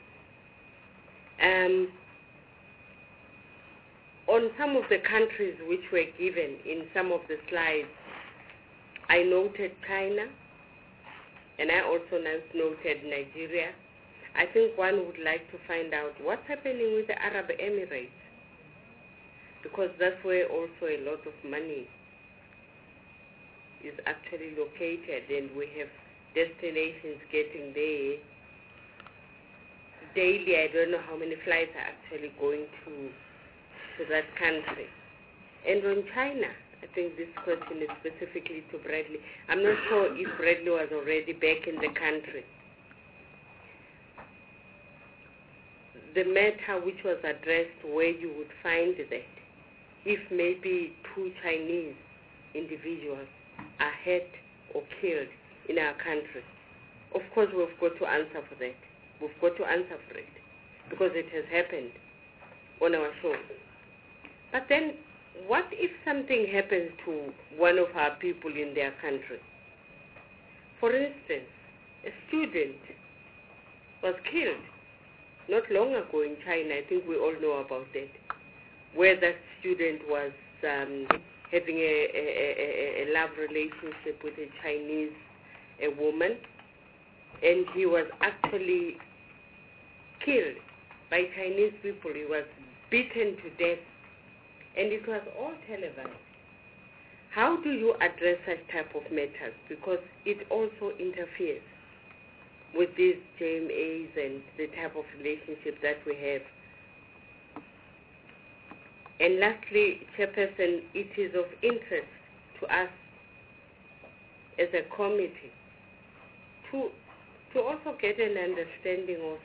On some of the countries which were given in some of the slides, I noted China, and I also noted Nigeria. I think one would like to find out what's happening with the Arab Emirates, because that's where also a lot of money is actually located, and we have destinations getting there daily. I don't know how many flights are actually going to that country. And on China, I think this question is specifically to Bradley. I'm not sure if Bradley was already back in the country. The matter which was addressed, where you would find that if maybe 2 Chinese individuals are hurt or killed in our country. Of course, we've got to answer for that. We've got to answer for it because it has happened on our shores. But then, what if something happens to one of our people in their country? For instance, a student was killed not long ago in China. I think we all know about that, where that student was having a love relationship with a Chinese woman, and he was actually killed by Chinese people. He was beaten to death, and it was all televised. How do you address such type of matters? Because it also interferes with these JMAs and the type of relationship that we have. And lastly, Chairperson, it is of interest to us as a committee to also get an understanding of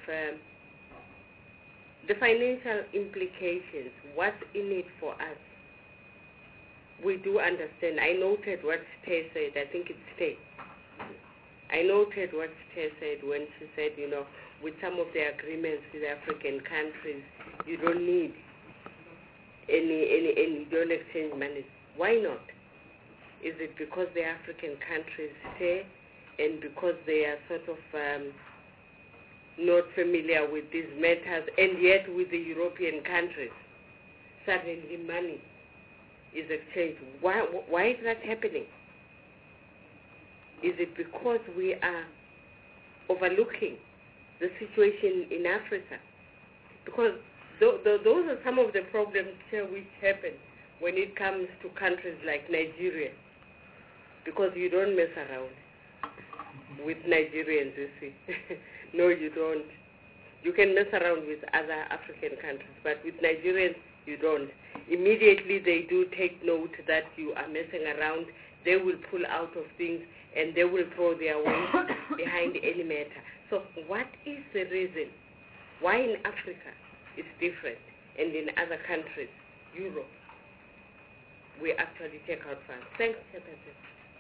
the financial implications, what's in it for us. We do understand. I noted what Stay said. I think it's Stay. I noted what Stay said when she said, with some of the agreements with African countries, you don't need any don't exchange money. Why not? Is it because the African countries stay and because they are sort of not familiar with these matters, and yet with the European countries, suddenly money is exchanged? Why is that happening? Is it because we are overlooking the situation in Africa? Because those are some of the problems which happen when it comes to countries like Nigeria, because you don't mess around with Nigerians, you see. No, you don't. You can mess around with other African countries, but with Nigerians, you don't. Immediately they do take note that you are messing around, they will pull out of things and they will throw their weight behind any matter. So what is the reason why in Africa it's different and in other countries, Europe, we actually take out funds? Thanks, Chairperson.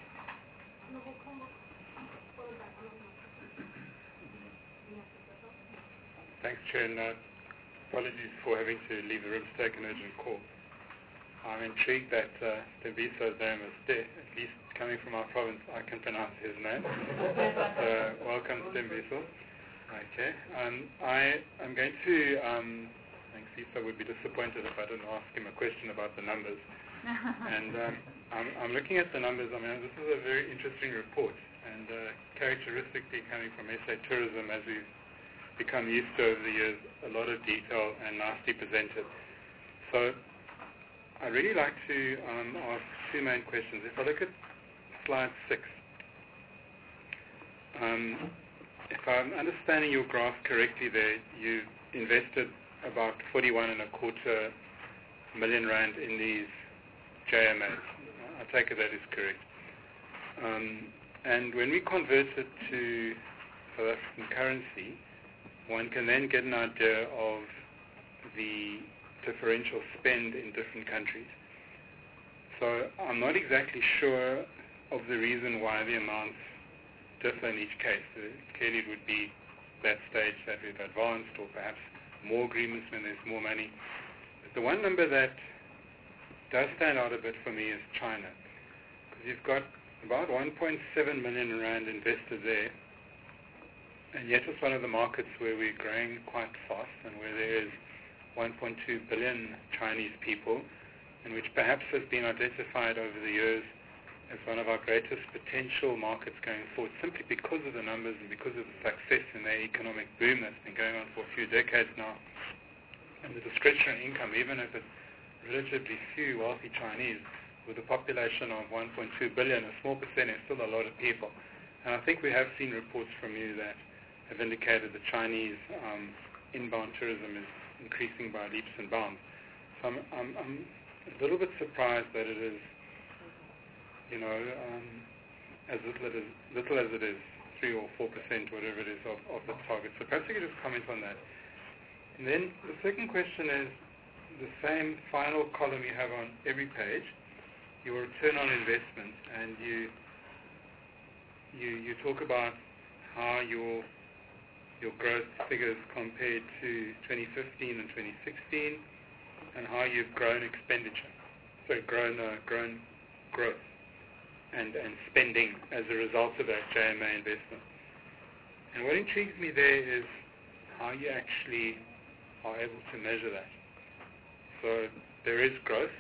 Thanks, Chair, and apologies for having to leave the room to take an urgent call. I'm intrigued that Tembiso's name is Ste. At least coming from our province, I can pronounce his name. So, welcome, Tembiso. Okay. I'm going to, I think Sisa would be disappointed if I didn't ask him a question about the numbers. And I'm looking at the numbers. I mean, this is a very interesting report, and characteristically coming from SA Tourism, as we've become used to over the years, a lot of detail and nicely presented. So I'd really like to ask two main questions. If I look at slide 6, if I'm understanding your graph correctly there, you invested about 41.25 million rand in these JMAs. I take it that is correct. And when we convert it to South African currency, one can then get an idea of the differential spend in different countries. So I'm not exactly sure of the reason why the amounts differ in each case. Clearly it would be that stage that we've advanced, or perhaps more agreements when there's more money. But the one number that does stand out a bit for me is China, because you've got about 1.7 million rand invested there, and yet it's one of the markets where we're growing quite fast and where there is 1.2 billion Chinese people, and which perhaps has been identified over the years as one of our greatest potential markets going forward, simply because of the numbers and because of the success in their economic boom that's been going on for a few decades now. And the discretionary income, even if it's relatively few wealthy Chinese, with a population of 1.2 billion, a small percent is still a lot of people. And I think we have seen reports from you that have indicated that Chinese inbound tourism is increasing by leaps and bounds. So I'm a little bit surprised that it is, as little as it is, 3 or 4%, whatever it is, of the target. So perhaps you could just comment on that. And then the second question is the same final column you have on every page, your return on investment, and you talk about how your growth figures compared to 2015 and 2016, and how you've grown expenditure, grown growth and spending as a result of that JMA investment. And what intrigues me there is how you actually are able to measure that. So there is growth,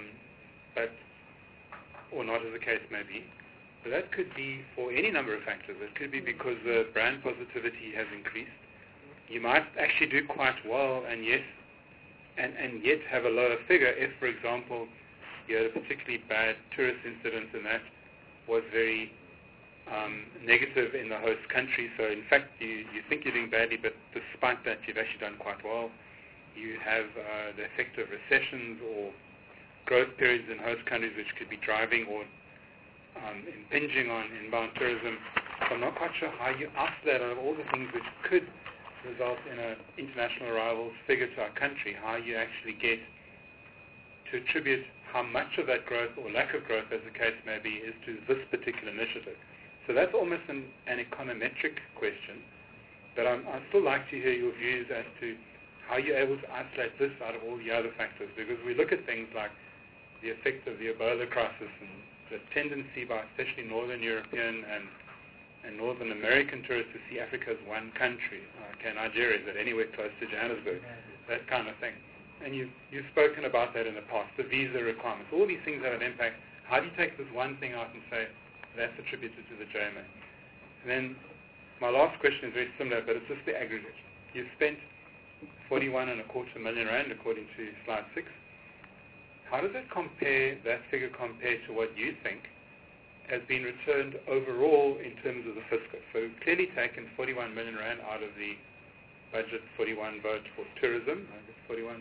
or not, as the case may be. So that could be for any number of factors. It could be because the brand positivity has increased. You might actually do quite well and yet have a lower figure if, for example, you had a particularly bad tourist incident and that was very negative in the host country. So in fact, you think you're doing badly, but despite that, you've actually done quite well. You have the effect of recessions or growth periods in host countries which could be driving or impinging on inbound tourism. So I'm not quite sure how you isolate out of all the things which could result in an international arrivals figure to our country, how you actually get to attribute how much of that growth or lack of growth, as the case may be, is to this particular initiative. So that's almost an econometric question, but I'd still like to hear your views as to how you're able to isolate this out of all the other factors, because we look at things like the effect of the Ebola crisis and the tendency by especially Northern European and Northern American tourists to see Africa as one country. Okay, Nigeria, is that anywhere close to Johannesburg? That kind of thing. And you've spoken about that in the past, the visa requirements, all these things have an impact. How do you take this one thing out and say that's attributed to the JMA? And then my last question is very similar, but it's just the aggregate. You've spent 41.25 million rand according to slide 6. How does that figure compare to what you think has been returned overall in terms of the fiscus? So we've clearly taken 41 million rand out of the budget, 41 vote for tourism. I guess 41,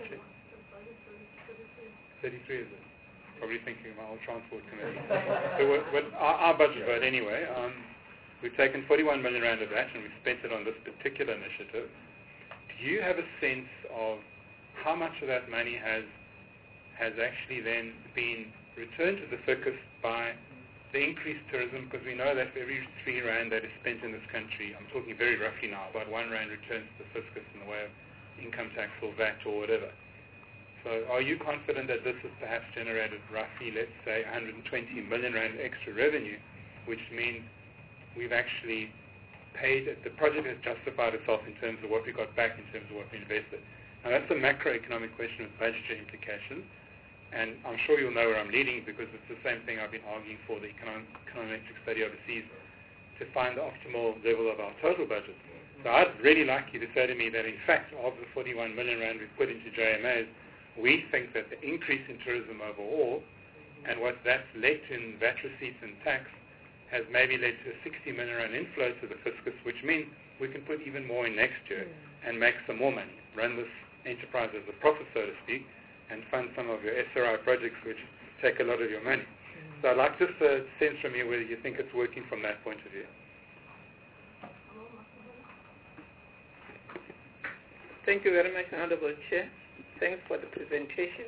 33 is it? Probably thinking of my old transport committee. So our budget vote anyway, we've taken 41 million rand of that and we've spent it on this particular initiative. Do you have a sense of how much of that money has actually then been returned to the fiscus by the increased tourism? Because we know that for every 3 rand that is spent in this country, I'm talking very roughly now, about 1 rand returns to the fiscus in the way of income tax or VAT or whatever. So are you confident that this has perhaps generated roughly, let's say, 120 million rand extra revenue, which means we've actually paid, the project has justified itself in terms of what we got back, in terms of what we invested? Now that's a macroeconomic question with budgetary implications, and I'm sure you'll know where I'm leading because it's the same thing I've been arguing for the econometric study overseas, to find the optimal level of our total budget. So I'd really like you to say to me that in fact of the 41 million rand we've put into JMAs, we think that the increase in tourism overall and what that's led to in VAT receipts and tax has maybe led to a 60 million rand inflow to the fiscus, which means we can put even more in next year and make some more money, run this enterprise as a profit, so to speak, and fund some of your SRI projects which take a lot of your money. So I'd like just a sense from you whether you think it's working from that point of view. Thank you very much, Honorable Chair. Thanks for the presentation.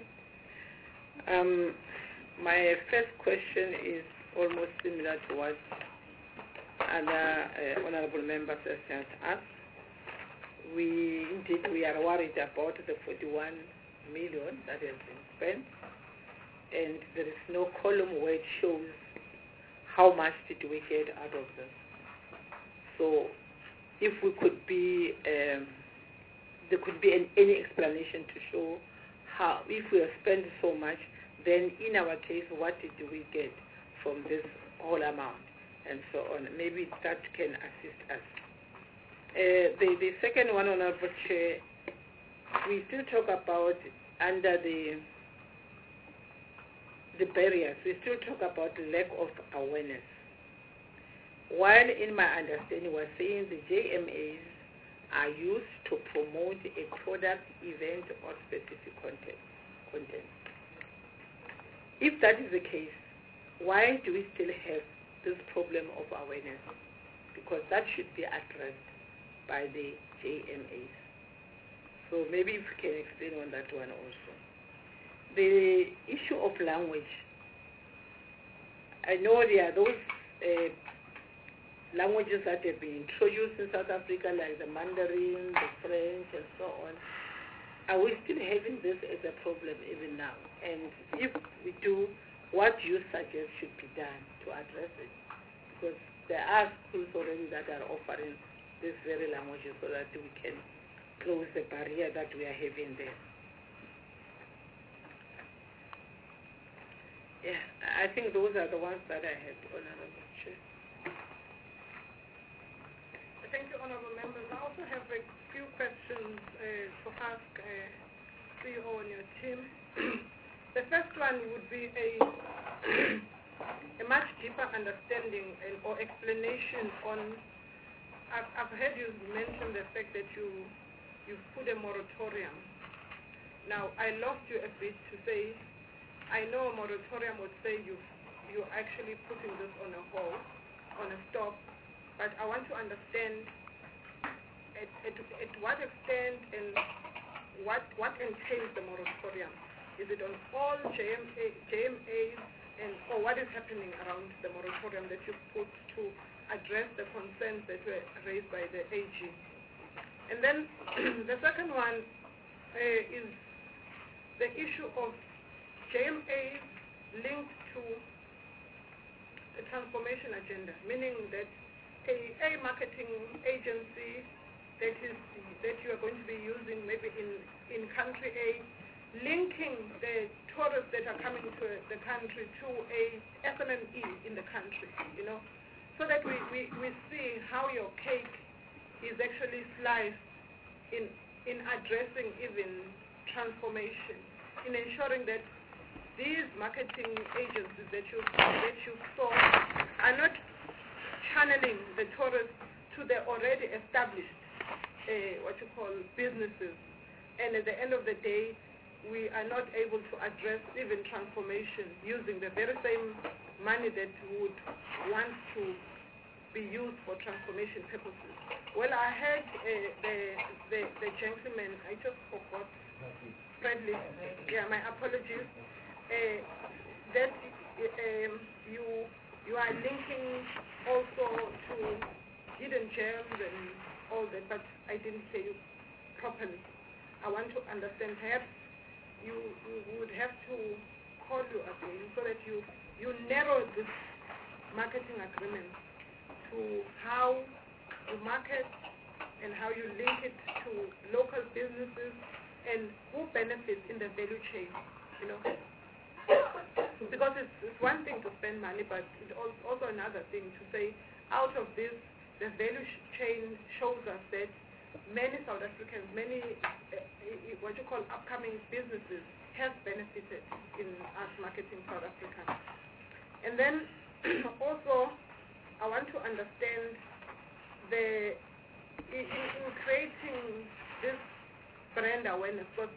My first question is almost similar to what other honorable members have just asked. We are worried about the 41 million that has been spent, and there is no column where it shows how much did we get out of this. So if we could be there could be any explanation to show how, if we have spent so much, then in our case, what did we get from this whole amount, and so on. Maybe that can assist us. The second one, Honorable Chair, we still talk about under the barriers, we still talk about lack of awareness. While in my understanding, we're saying the JMAs are used to promote a product, event, or specific content. If that is the case, why do we still have this problem of awareness? Because that should be addressed by the JMAs. So maybe if you can explain on that one also. The issue of language. I know there are those languages that have been introduced in South Africa, like the Mandarin, the French, and so on. Are we still having this as a problem even now? And if we do, what do you suggest should be done to address it? Because there are schools already that are offering these very languages so that we can close the barrier that we are having there. Yeah, I think those are the ones that I had, Honorable Chair. Thank you, honorable members. I also have a few questions to ask CEO and your team. The first one would be a much deeper understanding or explanation on. I've heard you mention the fact that you've put a moratorium. Now, I lost you a bit to say, I know a moratorium would say you're actually putting this on a hold, on a stop, but I want to understand at what extent and what entails the moratorium. Is it on all JMAs, or what is happening around the moratorium that you put to address the concerns that were raised by the AG? And then the second one is the issue of JMAs linked to the transformation agenda, meaning that a marketing agency that you are going to be using maybe in country A, linking the tourists that are coming to the country to a SMME in the country, so that we see how your cake is actually sliced in addressing even transformation, in ensuring that these marketing agencies that you saw are not channeling the tourists to the already established businesses, and at the end of the day we are not able to address even transformation using the very same money that would want to be used for transformation purposes. Well, I heard the gentleman, I just forgot, Bradley, my apologies, that you are linking also to hidden gems and all that, but I didn't say you properly. I want to understand, perhaps you would have to call you again so that you narrow this marketing agreement to how you market and how you link it to local businesses and who benefits in the value chain, Because it's one thing to spend money, but it's also another thing to say, out of this, the value chain shows us that many South Africans, many upcoming businesses have benefited in us marketing South Africa. And then also, I want to understand in creating this brand awareness, because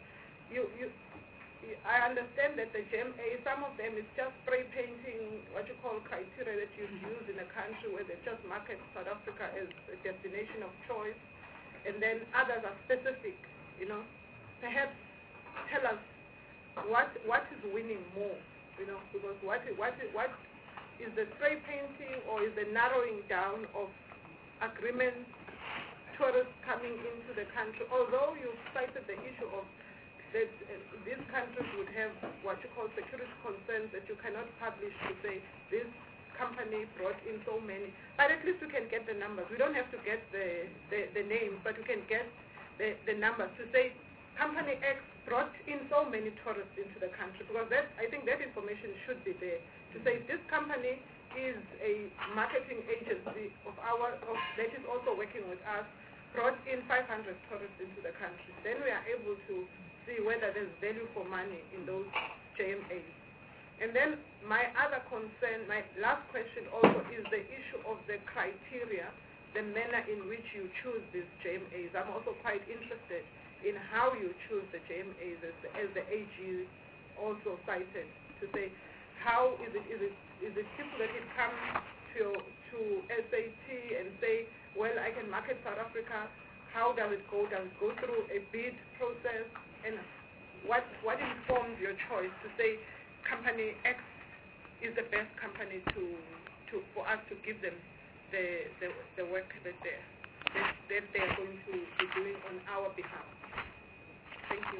I understand that the JMA, some of them is just spray painting criteria that you use in a country where they just market South Africa as a destination of choice, and then others are specific, Perhaps tell us what is winning more, because what is the spray painting or is the narrowing down of agreements, tourists coming into the country, although you cited the issue of that these countries would have security concerns that you cannot publish to say this company brought in so many, but at least we can get the numbers. We don't have to get the names, but we can get the numbers to say company X brought in so many tourists into the country, because I think that information should be there to say this company is a marketing agency that is also working with us, brought in 500 tourists into the country. Then we are able to see whether there's value for money in those JMAs. And then my other concern, my last question also, is the issue of the criteria, the manner in which you choose these JMAs. I'm also quite interested in how you choose the JMAs, as the AG also cited, to say how is it simple that it comes to SAT and say, well, I can market South Africa. How does it go? Does it go through a bid process? And what informs your choice to say company X is the best company for us to give them the work that they're going to be doing on our behalf? Thank you.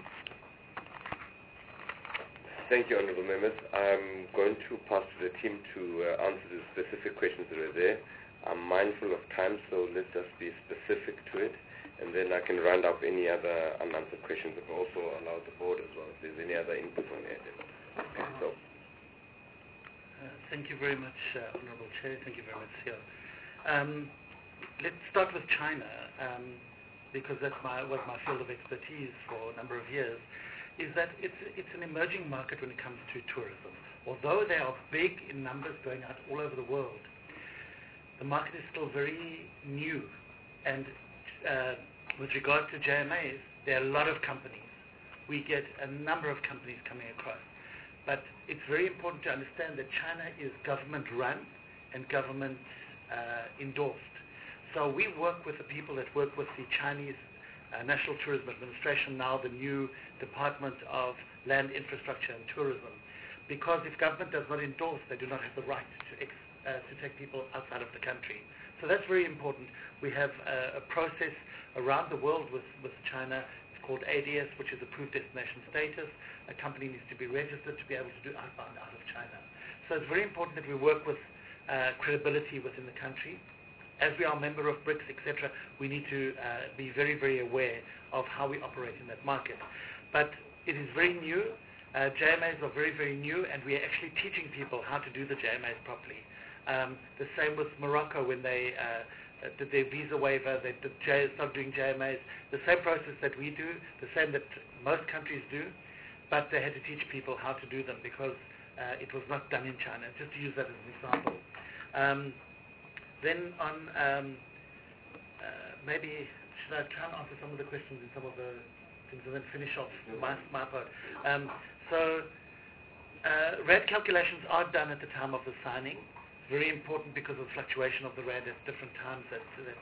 Thank you, Honourable Members. I'm going to pass to the team to answer the specific questions that are there. I'm mindful of time, so let's just be specific to it, and then I can round up any other unanswered questions, and also allow the board as well if there's any other input on the agenda. Thank you very much, Honourable Chair. Thank you very much, Theo. Let's start with China, because that was my field of expertise for a number of years. Is that it's an emerging market when it comes to tourism. although they are big in numbers going out all over the world, the market is still very new. And with regard to JMAs, there are a lot of companies. We get a number of companies coming across. But it's very important to understand that China is government-run and government-endorsed. So we work with the people that work with the Chinese National Tourism Administration, now the new Department of Land, Infrastructure and Tourism, because if government does not endorse, they do not have the right to take people outside of the country. So that's very important. We have a process around the world with China. It's called ADS, which is Approved Destination Status. A company needs to be registered to be able to do outbound out of China. So it's very important that we work with credibility within the country. As we are a member of BRICS, etc., we need to be very, very aware of how we operate in that market. But it is very new. JMAs are very, very new, and we are actually teaching people how to do the JMAs properly. The same with Morocco when they did their visa waiver, they started doing JMAs. The same process that we do, the same that most countries do, but they had to teach people how to do them because it was not done in China, just to use that as an example. Then on, maybe, should I try and answer some of the questions in some of the things and then finish off my part? RAD calculations are done at the time of the signing. It's very important because of the fluctuation of the RAD at different times that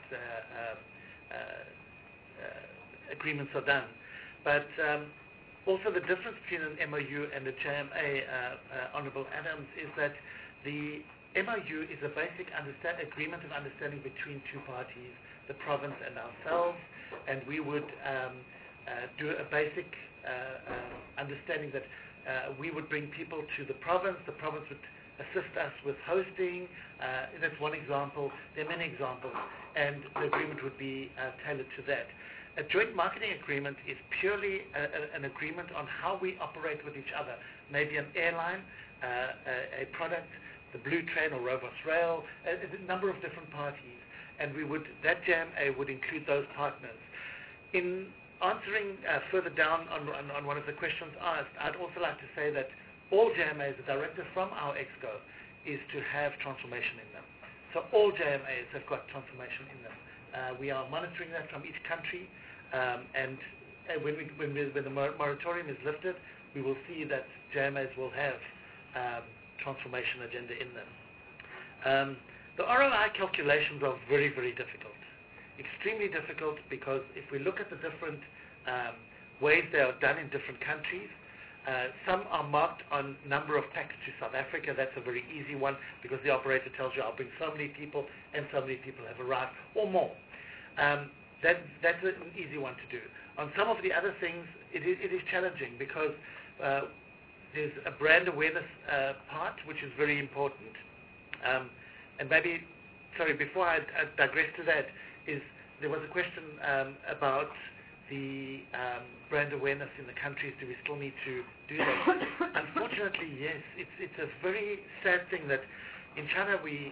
agreements are done. But also the difference between an MOU and a JMA, Honourable Adams, is that the MOU is a basic agreement of understanding between two parties, the province and ourselves, and we would do a basic understanding that we would bring people to the province would assist us with hosting. That's one example. There are many examples, and the agreement would be tailored to that. A joint marketing agreement is purely an agreement on how we operate with each other, maybe an airline, a product, the Blue Train or Rovos Rail, a number of different parties, and that JMA would include those partners. In answering further down on one of the questions asked, I'd also like to say that all JMAs, the directive from our EXCO, is to have transformation in them. So all JMAs have got transformation in them. We are monitoring that from each country, and when the moratorium is lifted, we will see that JMAs will have transformation agenda in them. The ROI calculations are very, very difficult. Extremely difficult, because if we look at the different ways they are done in different countries, some are marked on number of packs to South Africa. That's a very easy one, because the operator tells you, I'll bring so many people, and so many people have arrived, or more. That's an easy one to do. On some of the other things, it is challenging, because there's a brand awareness part, which is very important. And maybe, sorry, before I digress to that, there was a question about the brand awareness in the countries. Do we still need to do that? Unfortunately, yes. It's a very sad thing that in China we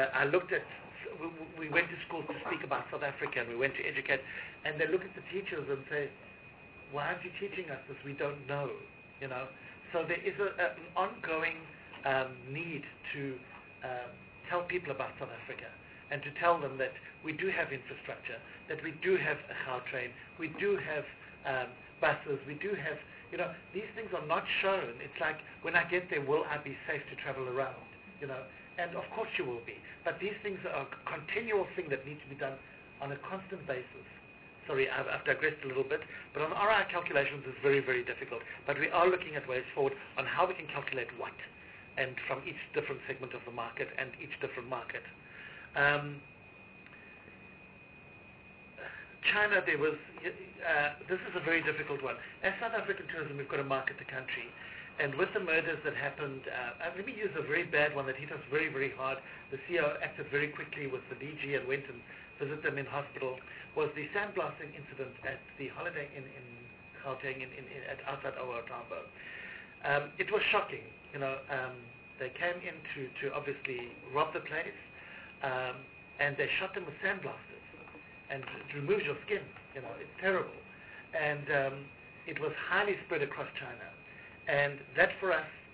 went to schools to speak about South Africa, and we went to educate, and they look at the teachers and say, why aren't you teaching us this? We don't know, you know. So there is an ongoing need to tell people about South Africa, and to tell them that we do have infrastructure, that we do have a Gautrain, we do have buses, we do have, you know, these things are not shown. It's like, when I get there, will I be safe to travel around, you know? And of course you will be. But these things are a continual thing that needs to be done on a constant basis. Sorry, I've digressed a little bit, but on ROI calculations it's very, very difficult. But we are looking at ways forward on how we can calculate what, and from each different segment of the market and each different market. China, this is a very difficult one. As South African Tourism, we've got to market the country. And with the murders that happened, let me use a very bad one that hit us very, very hard. The CEO acted very quickly with the DG and went and visited them in hospital, was the sandblasting incident at the Holiday Inn in Gauteng outside OR Tambo. It was shocking. You know, they came in to obviously rob the place, and they shot them with sandblasters. And it removes your skin, you know, it's terrible. And it was highly spread across China. And that for us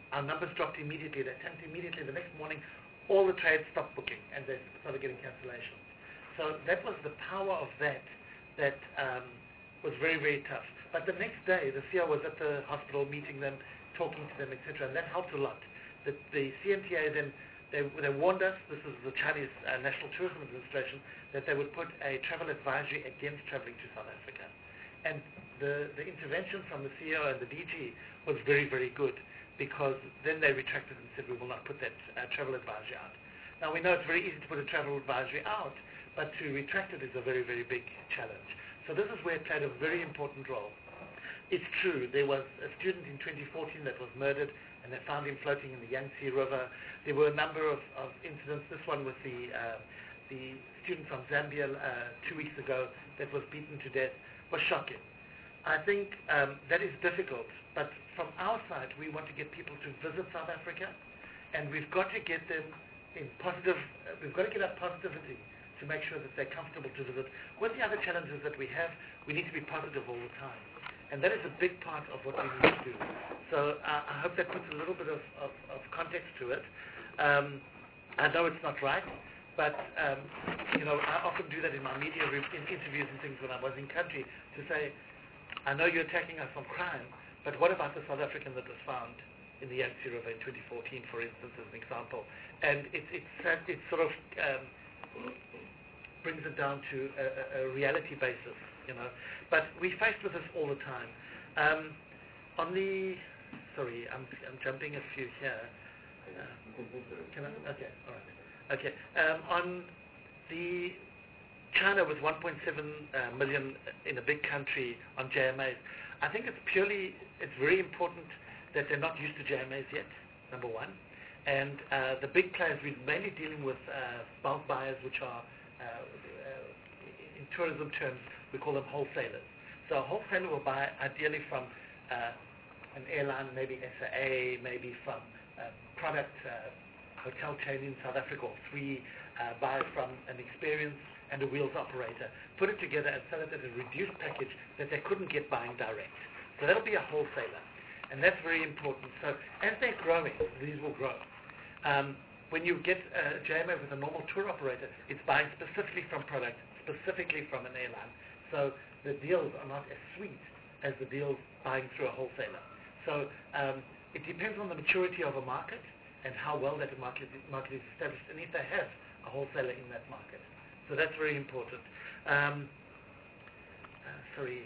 our numbers dropped immediately. They tanked immediately. The next morning, all the trades stopped booking, and they started getting cancellations. So that was the power of that was very, very tough. But the next day, the CEO was at the hospital meeting them, talking to them, etc., and that helped a lot. The CMTA then, they warned us, this is the Chinese National Tourism Administration, that they would put a travel advisory against traveling to South Africa. And the intervention from the CEO and the DG was very, very good, because then they retracted and said, we will not put that travel advisory out. Now, we know it's very easy to put a travel advisory out, but to retract it is a very, very big challenge. So this is where it played a very important role. It's true, there was a student in 2014 that was murdered, and they found him floating in the Yangtze River. There were a number of incidents. This one with the student from Zambia 2 weeks ago that was beaten to death was shocking. I think that is difficult, but from our side, we want to get people to visit South Africa, and we've got to get them in positive, we've got to get up positivity to make sure that they're comfortable to visit. With the other challenges that we have, we need to be positive all the time. And that is a big part of what we need to do. So I hope that puts a little bit of context to it. I know it's not right, but I often do that in my media in interviews and things when I was in country to say, I know you're attacking us on crime, but what about the South African that was found in the Yangtze River in 2014, for instance, as an example? And it sort of brings it down to a reality basis, But we faced with this all the time. Sorry, I'm jumping a few here. Can I? Okay, all right. Okay. On the China with 1.7 million in a big country on JMAs, I think it's very important that they're not used to JMAs yet, number one. And the big players, we're mainly dealing with bulk buyers, which are, in tourism terms, we call them wholesalers. So a wholesaler will buy ideally from an airline, maybe SAA, maybe from a product hotel chain in South Africa, or three, buy from an experienced and a wheels operator, put it together and sell it at a reduced package that they couldn't get buying direct. So that'll be a wholesaler. And that's very important. So as they're growing, these will grow. When you get a JMA with a normal tour operator, it's buying specifically from product, specifically from an airline. So the deals are not as sweet as the deals buying through a wholesaler. So it depends on the maturity of a market and how well that market is established, and if they have a wholesaler in that market. So that's very important. Sorry.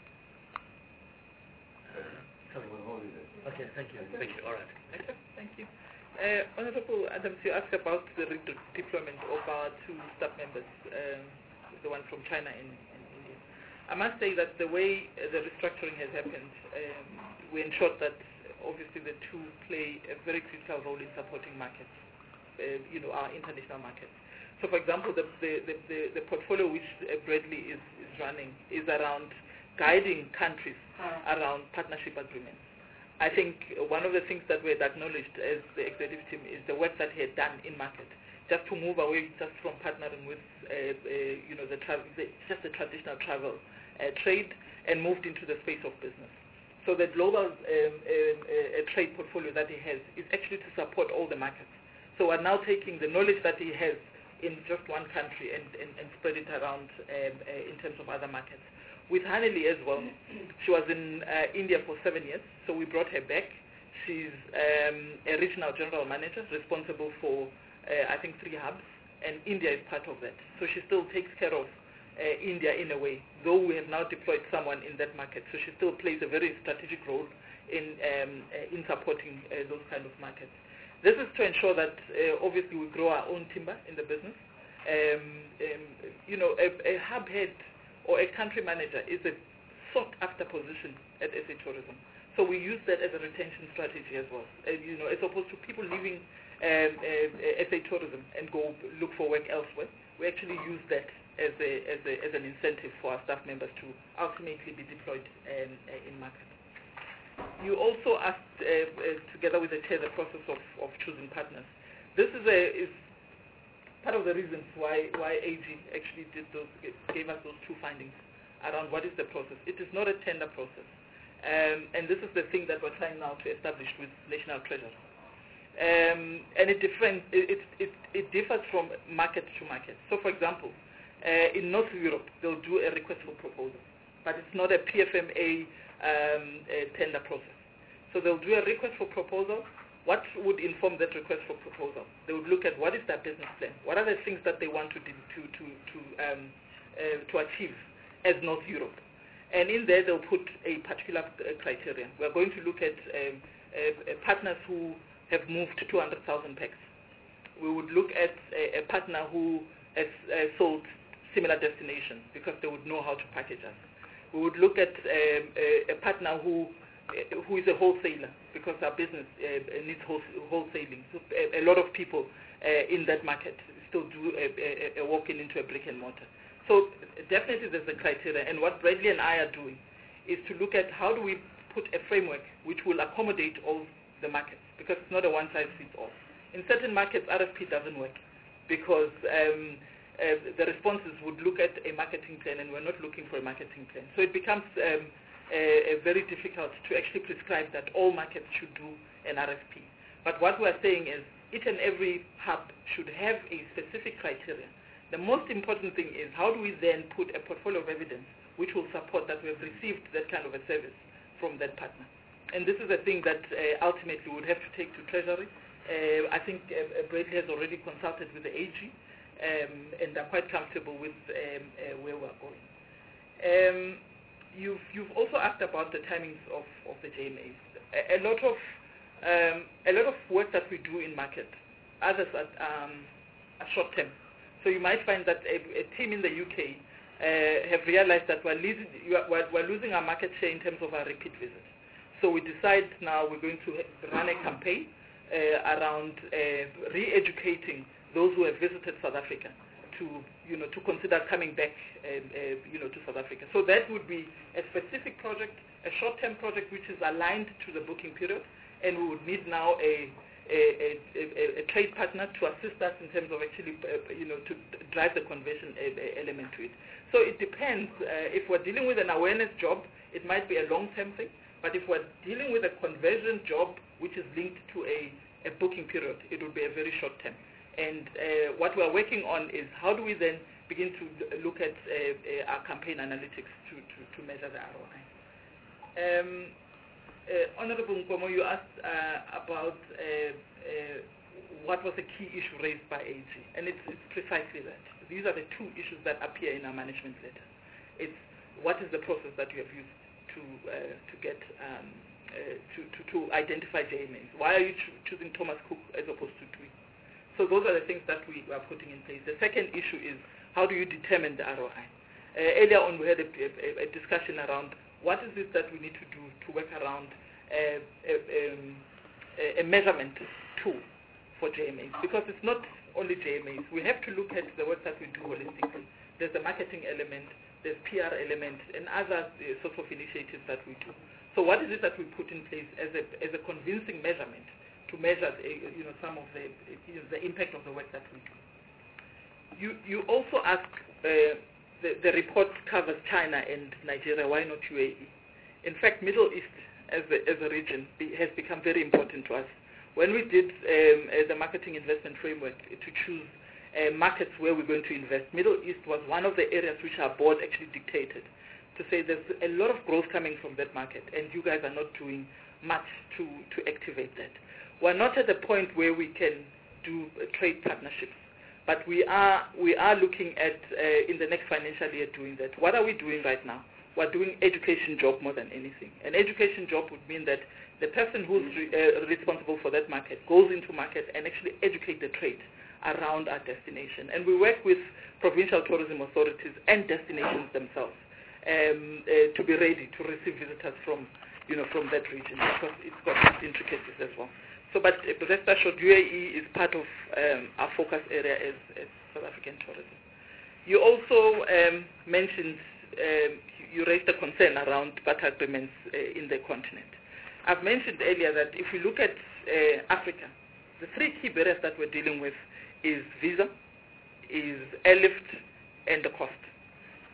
Okay, thank you. All right. Thank you. Honorable Adams, you asked about the deployment of our two staff members, the one from China and India. I must say that the way the restructuring has happened, we ensured that obviously the two play a very critical role in supporting markets, our international markets. So, for example, the portfolio which Bradley is running is around guiding countries around partnership agreements. I think one of the things that we had acknowledged as the executive team is the work that he had done in market, just to move away just from partnering with just the traditional travel trade, and moved into the space of business. So the global trade portfolio that he has is actually to support all the markets. So we're now taking the knowledge that he has in just one country and spread it around in terms of other markets. With Haneli as well, she was in India for 7 years, so we brought her back. She's a regional general manager responsible for, I think, 3 hubs, and India is part of that. So she still takes care of India in a way, though we have now deployed someone in that market. So she still plays a very strategic role in supporting those kind of markets. This is to ensure that obviously we grow our own timber in the business. A hub head or a country manager is a sought-after position at SA Tourism. So we use that as a retention strategy as well. As opposed to people leaving SA Tourism and go look for work elsewhere, we actually use that as an incentive for our staff members to ultimately be deployed in market. You also asked, together with the chair, the process of choosing partners. This is part of the reasons why AG actually gave us those 2 findings around what is the process. It is not a tender process. And this is the thing that we're trying now to establish with National Treasury. And it differs from market to market. So, for example, in North Europe, they'll do a request for proposal, but it's not a PFMA tender process. So they'll do a request for proposal. What would inform that request for proposal? They would look at what is their business plan, what are the things that they want to achieve as North Europe, and in there they'll put a particular criteria. We're going to look at partners who have moved 200,000 packs. We would look at a partner who has sold similar destinations because they would know how to package us. We would look at a partner who is a wholesaler because our business needs wholesaling. So a lot of people in that market still do a walk-in into a brick and mortar. So definitely there's a criteria, and what Bradley and I are doing is to look at how do we put a framework which will accommodate all the markets, because it's not a one-size-fits-all. In certain markets, RFP doesn't work because the responses would look at a marketing plan, and we're not looking for a marketing plan. So it becomes very difficult to actually prescribe that all markets should do an RFP. But what we're saying is each and every hub should have a specific criteria. The most important thing is how do we then put a portfolio of evidence which will support that we have received that kind of a service from that partner. And this is a thing that ultimately we would have to take to Treasury. I think Bradley has already consulted with the AG, and are quite comfortable with where we're going. You've also asked about the timings of the JMAs. A lot of work that we do in market, others are short term. So you might find that a team in the UK have realized that we're losing our market share in terms of our repeat visits. So we decide now we're going to run a campaign around re-educating those who have visited South Africa to consider coming back to South Africa. So that would be a specific project, a short-term project which is aligned to the booking period, and we would need now a trade partner to assist us in terms of actually to drive the conversion element to it. So it depends. If we're dealing with an awareness job, it might be a long-term thing. But if we're dealing with a conversion job which is linked to a booking period, it would be a very short term. And what we're working on is how do we then begin to look at our campaign analytics to measure the ROI. Honorable Nkomo, you asked about what was the key issue raised by AG, and it's precisely that. These are the two issues that appear in our management letter. It's what is the process that you have used to get to identify JMAs? Why are you choosing Thomas Cook as opposed to TUI? So those are the things that we are putting in place. The second issue is how do you determine the ROI? Earlier on we had a discussion around what is it that we need to do to work around a measurement tool for JMAs, because it's not only JMAs. We have to look at the work that we do holistically. There's the marketing element, there's PR element, and other sorts of initiatives that we do. So what is it that we put in place as a convincing measurement to measure some of the impact of the work that we do? You also ask, the report covers China and Nigeria, why not UAE? In fact, Middle East as a region has become very important to us. When we did the marketing investment framework to choose markets where we're going to invest, Middle East was one of the areas which our board actually dictated to say there's a lot of growth coming from that market, and you guys are not doing much to activate that. We're not at the point where we can do trade partnerships, but we are looking at in the next financial year doing that. What are we doing right now? We're doing education job more than anything. An education job would mean that the person who's responsible for that market goes into market and actually educate the trade around our destination. And we work with provincial tourism authorities and destinations themselves to be ready to receive visitors from that region, because it's got its intricacies as well. So, but rest assured, UAE is part of our focus area as South African tourism. You also mentioned, you raised a concern around VAT agreements in the continent. I've mentioned earlier that if we look at Africa, the three key barriers that we're dealing with is visa, is airlift, and the cost.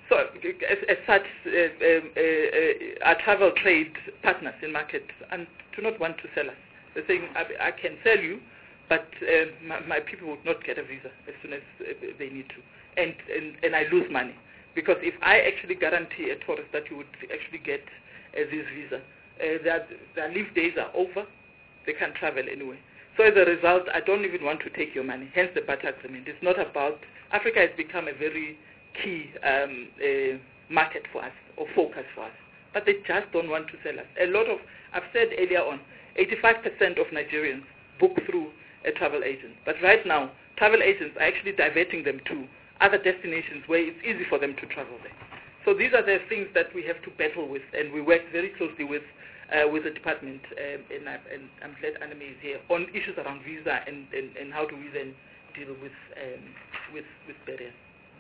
So as such, our travel trade partners in market and do not want to sell us. They're saying, I can sell you, but my people would not get a visa as soon as they need to. And I lose money. Because if I actually guarantee a tourist that you would actually get this visa, their leave days are over, they can't travel anyway. So as a result, I don't even want to take your money, hence the BAT agreement. It's not about, Africa has become a very key market for us, or focus for us. But they just don't want to sell us. I've said earlier on, 85% of Nigerians book through a travel agent. But right now, travel agents are actually diverting them to other destinations where it's easy for them to travel there. So these are the things that we have to battle with, and we work very closely with the department, and I'm glad Anime is here, on issues around visa and how do we then deal with barriers.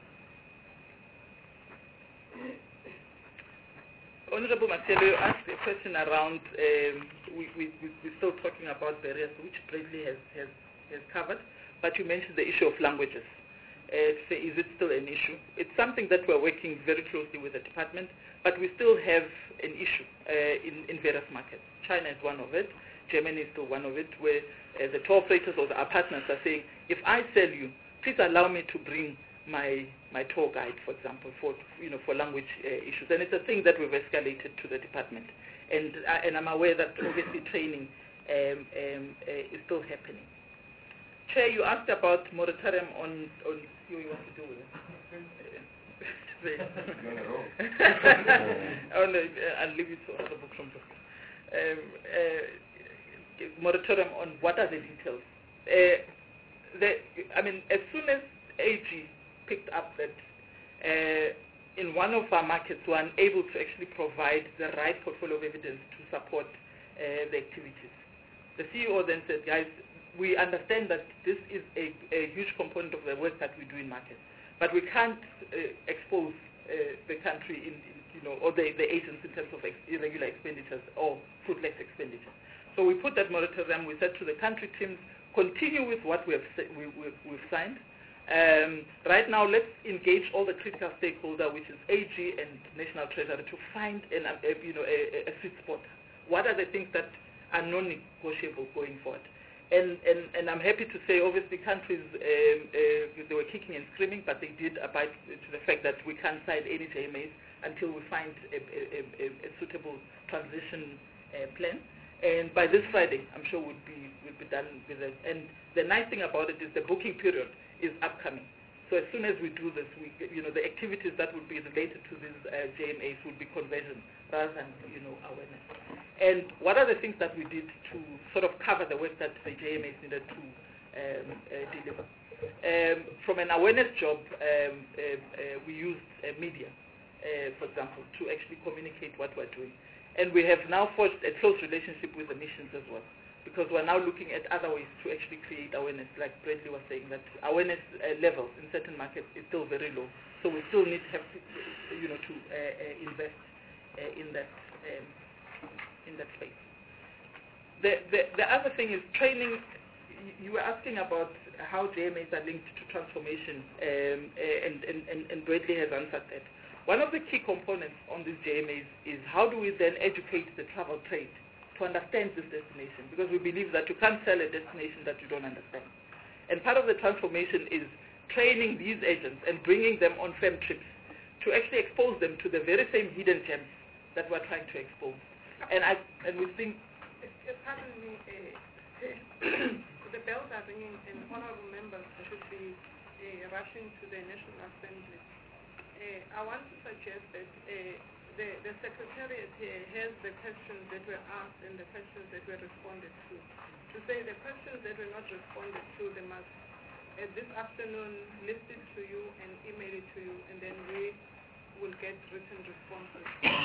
Honorable Marcelo asked a question around, we're still talking about barriers, which Bradley has covered, but you mentioned the issue of languages. Say, is it still an issue? It's something that we're working very closely with the department, but we still have an issue in various markets. China is one of it. Germany is still one of it, where the tour operators or our partners are saying, if I sell you, please allow me to bring my tour guide, for example, for language issues. And it's a thing that we've escalated to the department. And I'm aware that obviously training is still happening. Chair, you asked about moratorium on you want to do with it. I'll leave it to other books from moratorium on what are the details. As soon as AG picked up that in one of our markets we are unable to actually provide the right portfolio of evidence to support the activities, the CEO then said, guys, we understand that this is a huge component of the work that we do in markets, but we can't expose the country or the agents in terms of irregular expenditures or fruitless expenditure. So we put that moratorium. We said to the country teams, continue with what we've signed. Right now, let's engage all the critical stakeholders, which is AG and National Treasury, to find a sweet spot. What are the things that are non-negotiable going forward? And I'm happy to say, obviously, countries, they were kicking and screaming, but they did abide to the fact that we can't sign any JMAs until we find a suitable transition plan. And by this Friday, I'm sure we'll be done with it. And the nice thing about it is the booking period is upcoming. So as soon as we do this, the activities that would be related to these JMAs would be conversion rather than awareness. And what are the things that we did to sort of cover the work that the JMAs needed to deliver? From an awareness job, we used media, for example, to actually communicate what we're doing. And we have now forged a close relationship with the missions as well, because we're now looking at other ways to actually create awareness. Like Bradley was saying, that awareness levels in certain markets is still very low. So we still need to have to invest in that space. The other thing is training. You were asking about how JMAs are linked to transformation, and Bradley has answered that. One of the key components on these JMAs is how do we then educate the travel trade to understand this destination, because we believe that you can't sell a destination that you don't understand. And part of the transformation is training these agents and bringing them on firm trips to actually expose them to the very same hidden gems that we're trying to expose. And we think... Pardon me, the bells are ringing, and honorable members should be rushing to the National Assembly. I want to suggest that the Secretariat here has the questions that were asked and the questions that were responded to. To say the questions that were not responded to, they must, this afternoon, list it to you and email it to you, and then we will get written responses.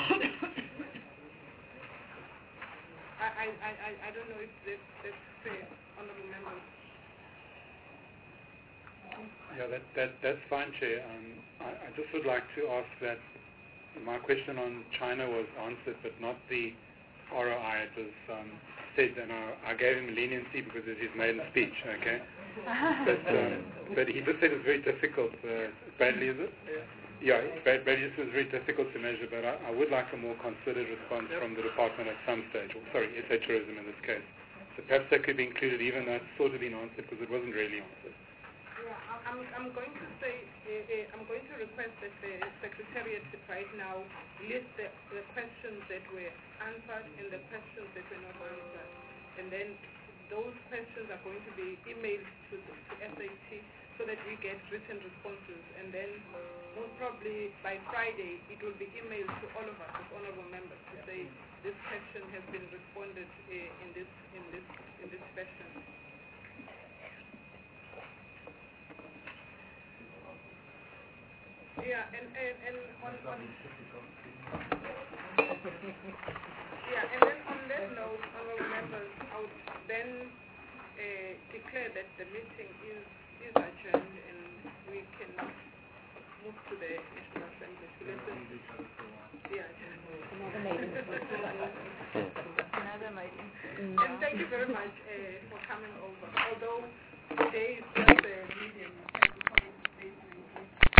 I don't know if that's fair, honorable members. Yeah, that's fine, Chair. I just would like to ask that my question on China was answered, but not the ROI. It was said, and I gave him leniency because it's his maiden speech, okay? But he just said it's very difficult. Bradley, is it? Yeah, Bradley just was very difficult to measure, but I would like a more considered response from the department at some stage, or sorry, SA Tourism in this case. So perhaps that could be included even though it's sort of been answered because it wasn't really answered. Yeah, I'm going to say, I'm going to request that the Secretariat right now list the questions that were answered and the questions that were not answered. And then those questions are going to be emailed to SAT so that we get written responses. And then most probably by Friday it will be emailed to all of us as honorable members to say this question has been responded in this fashion. Yeah, and on yeah, and then on that note, honorable members, I would then declare that the meeting is adjourned and we can move to the National Assembly to listen. Yeah. Another meeting. And thank you very much for coming over. Although today is just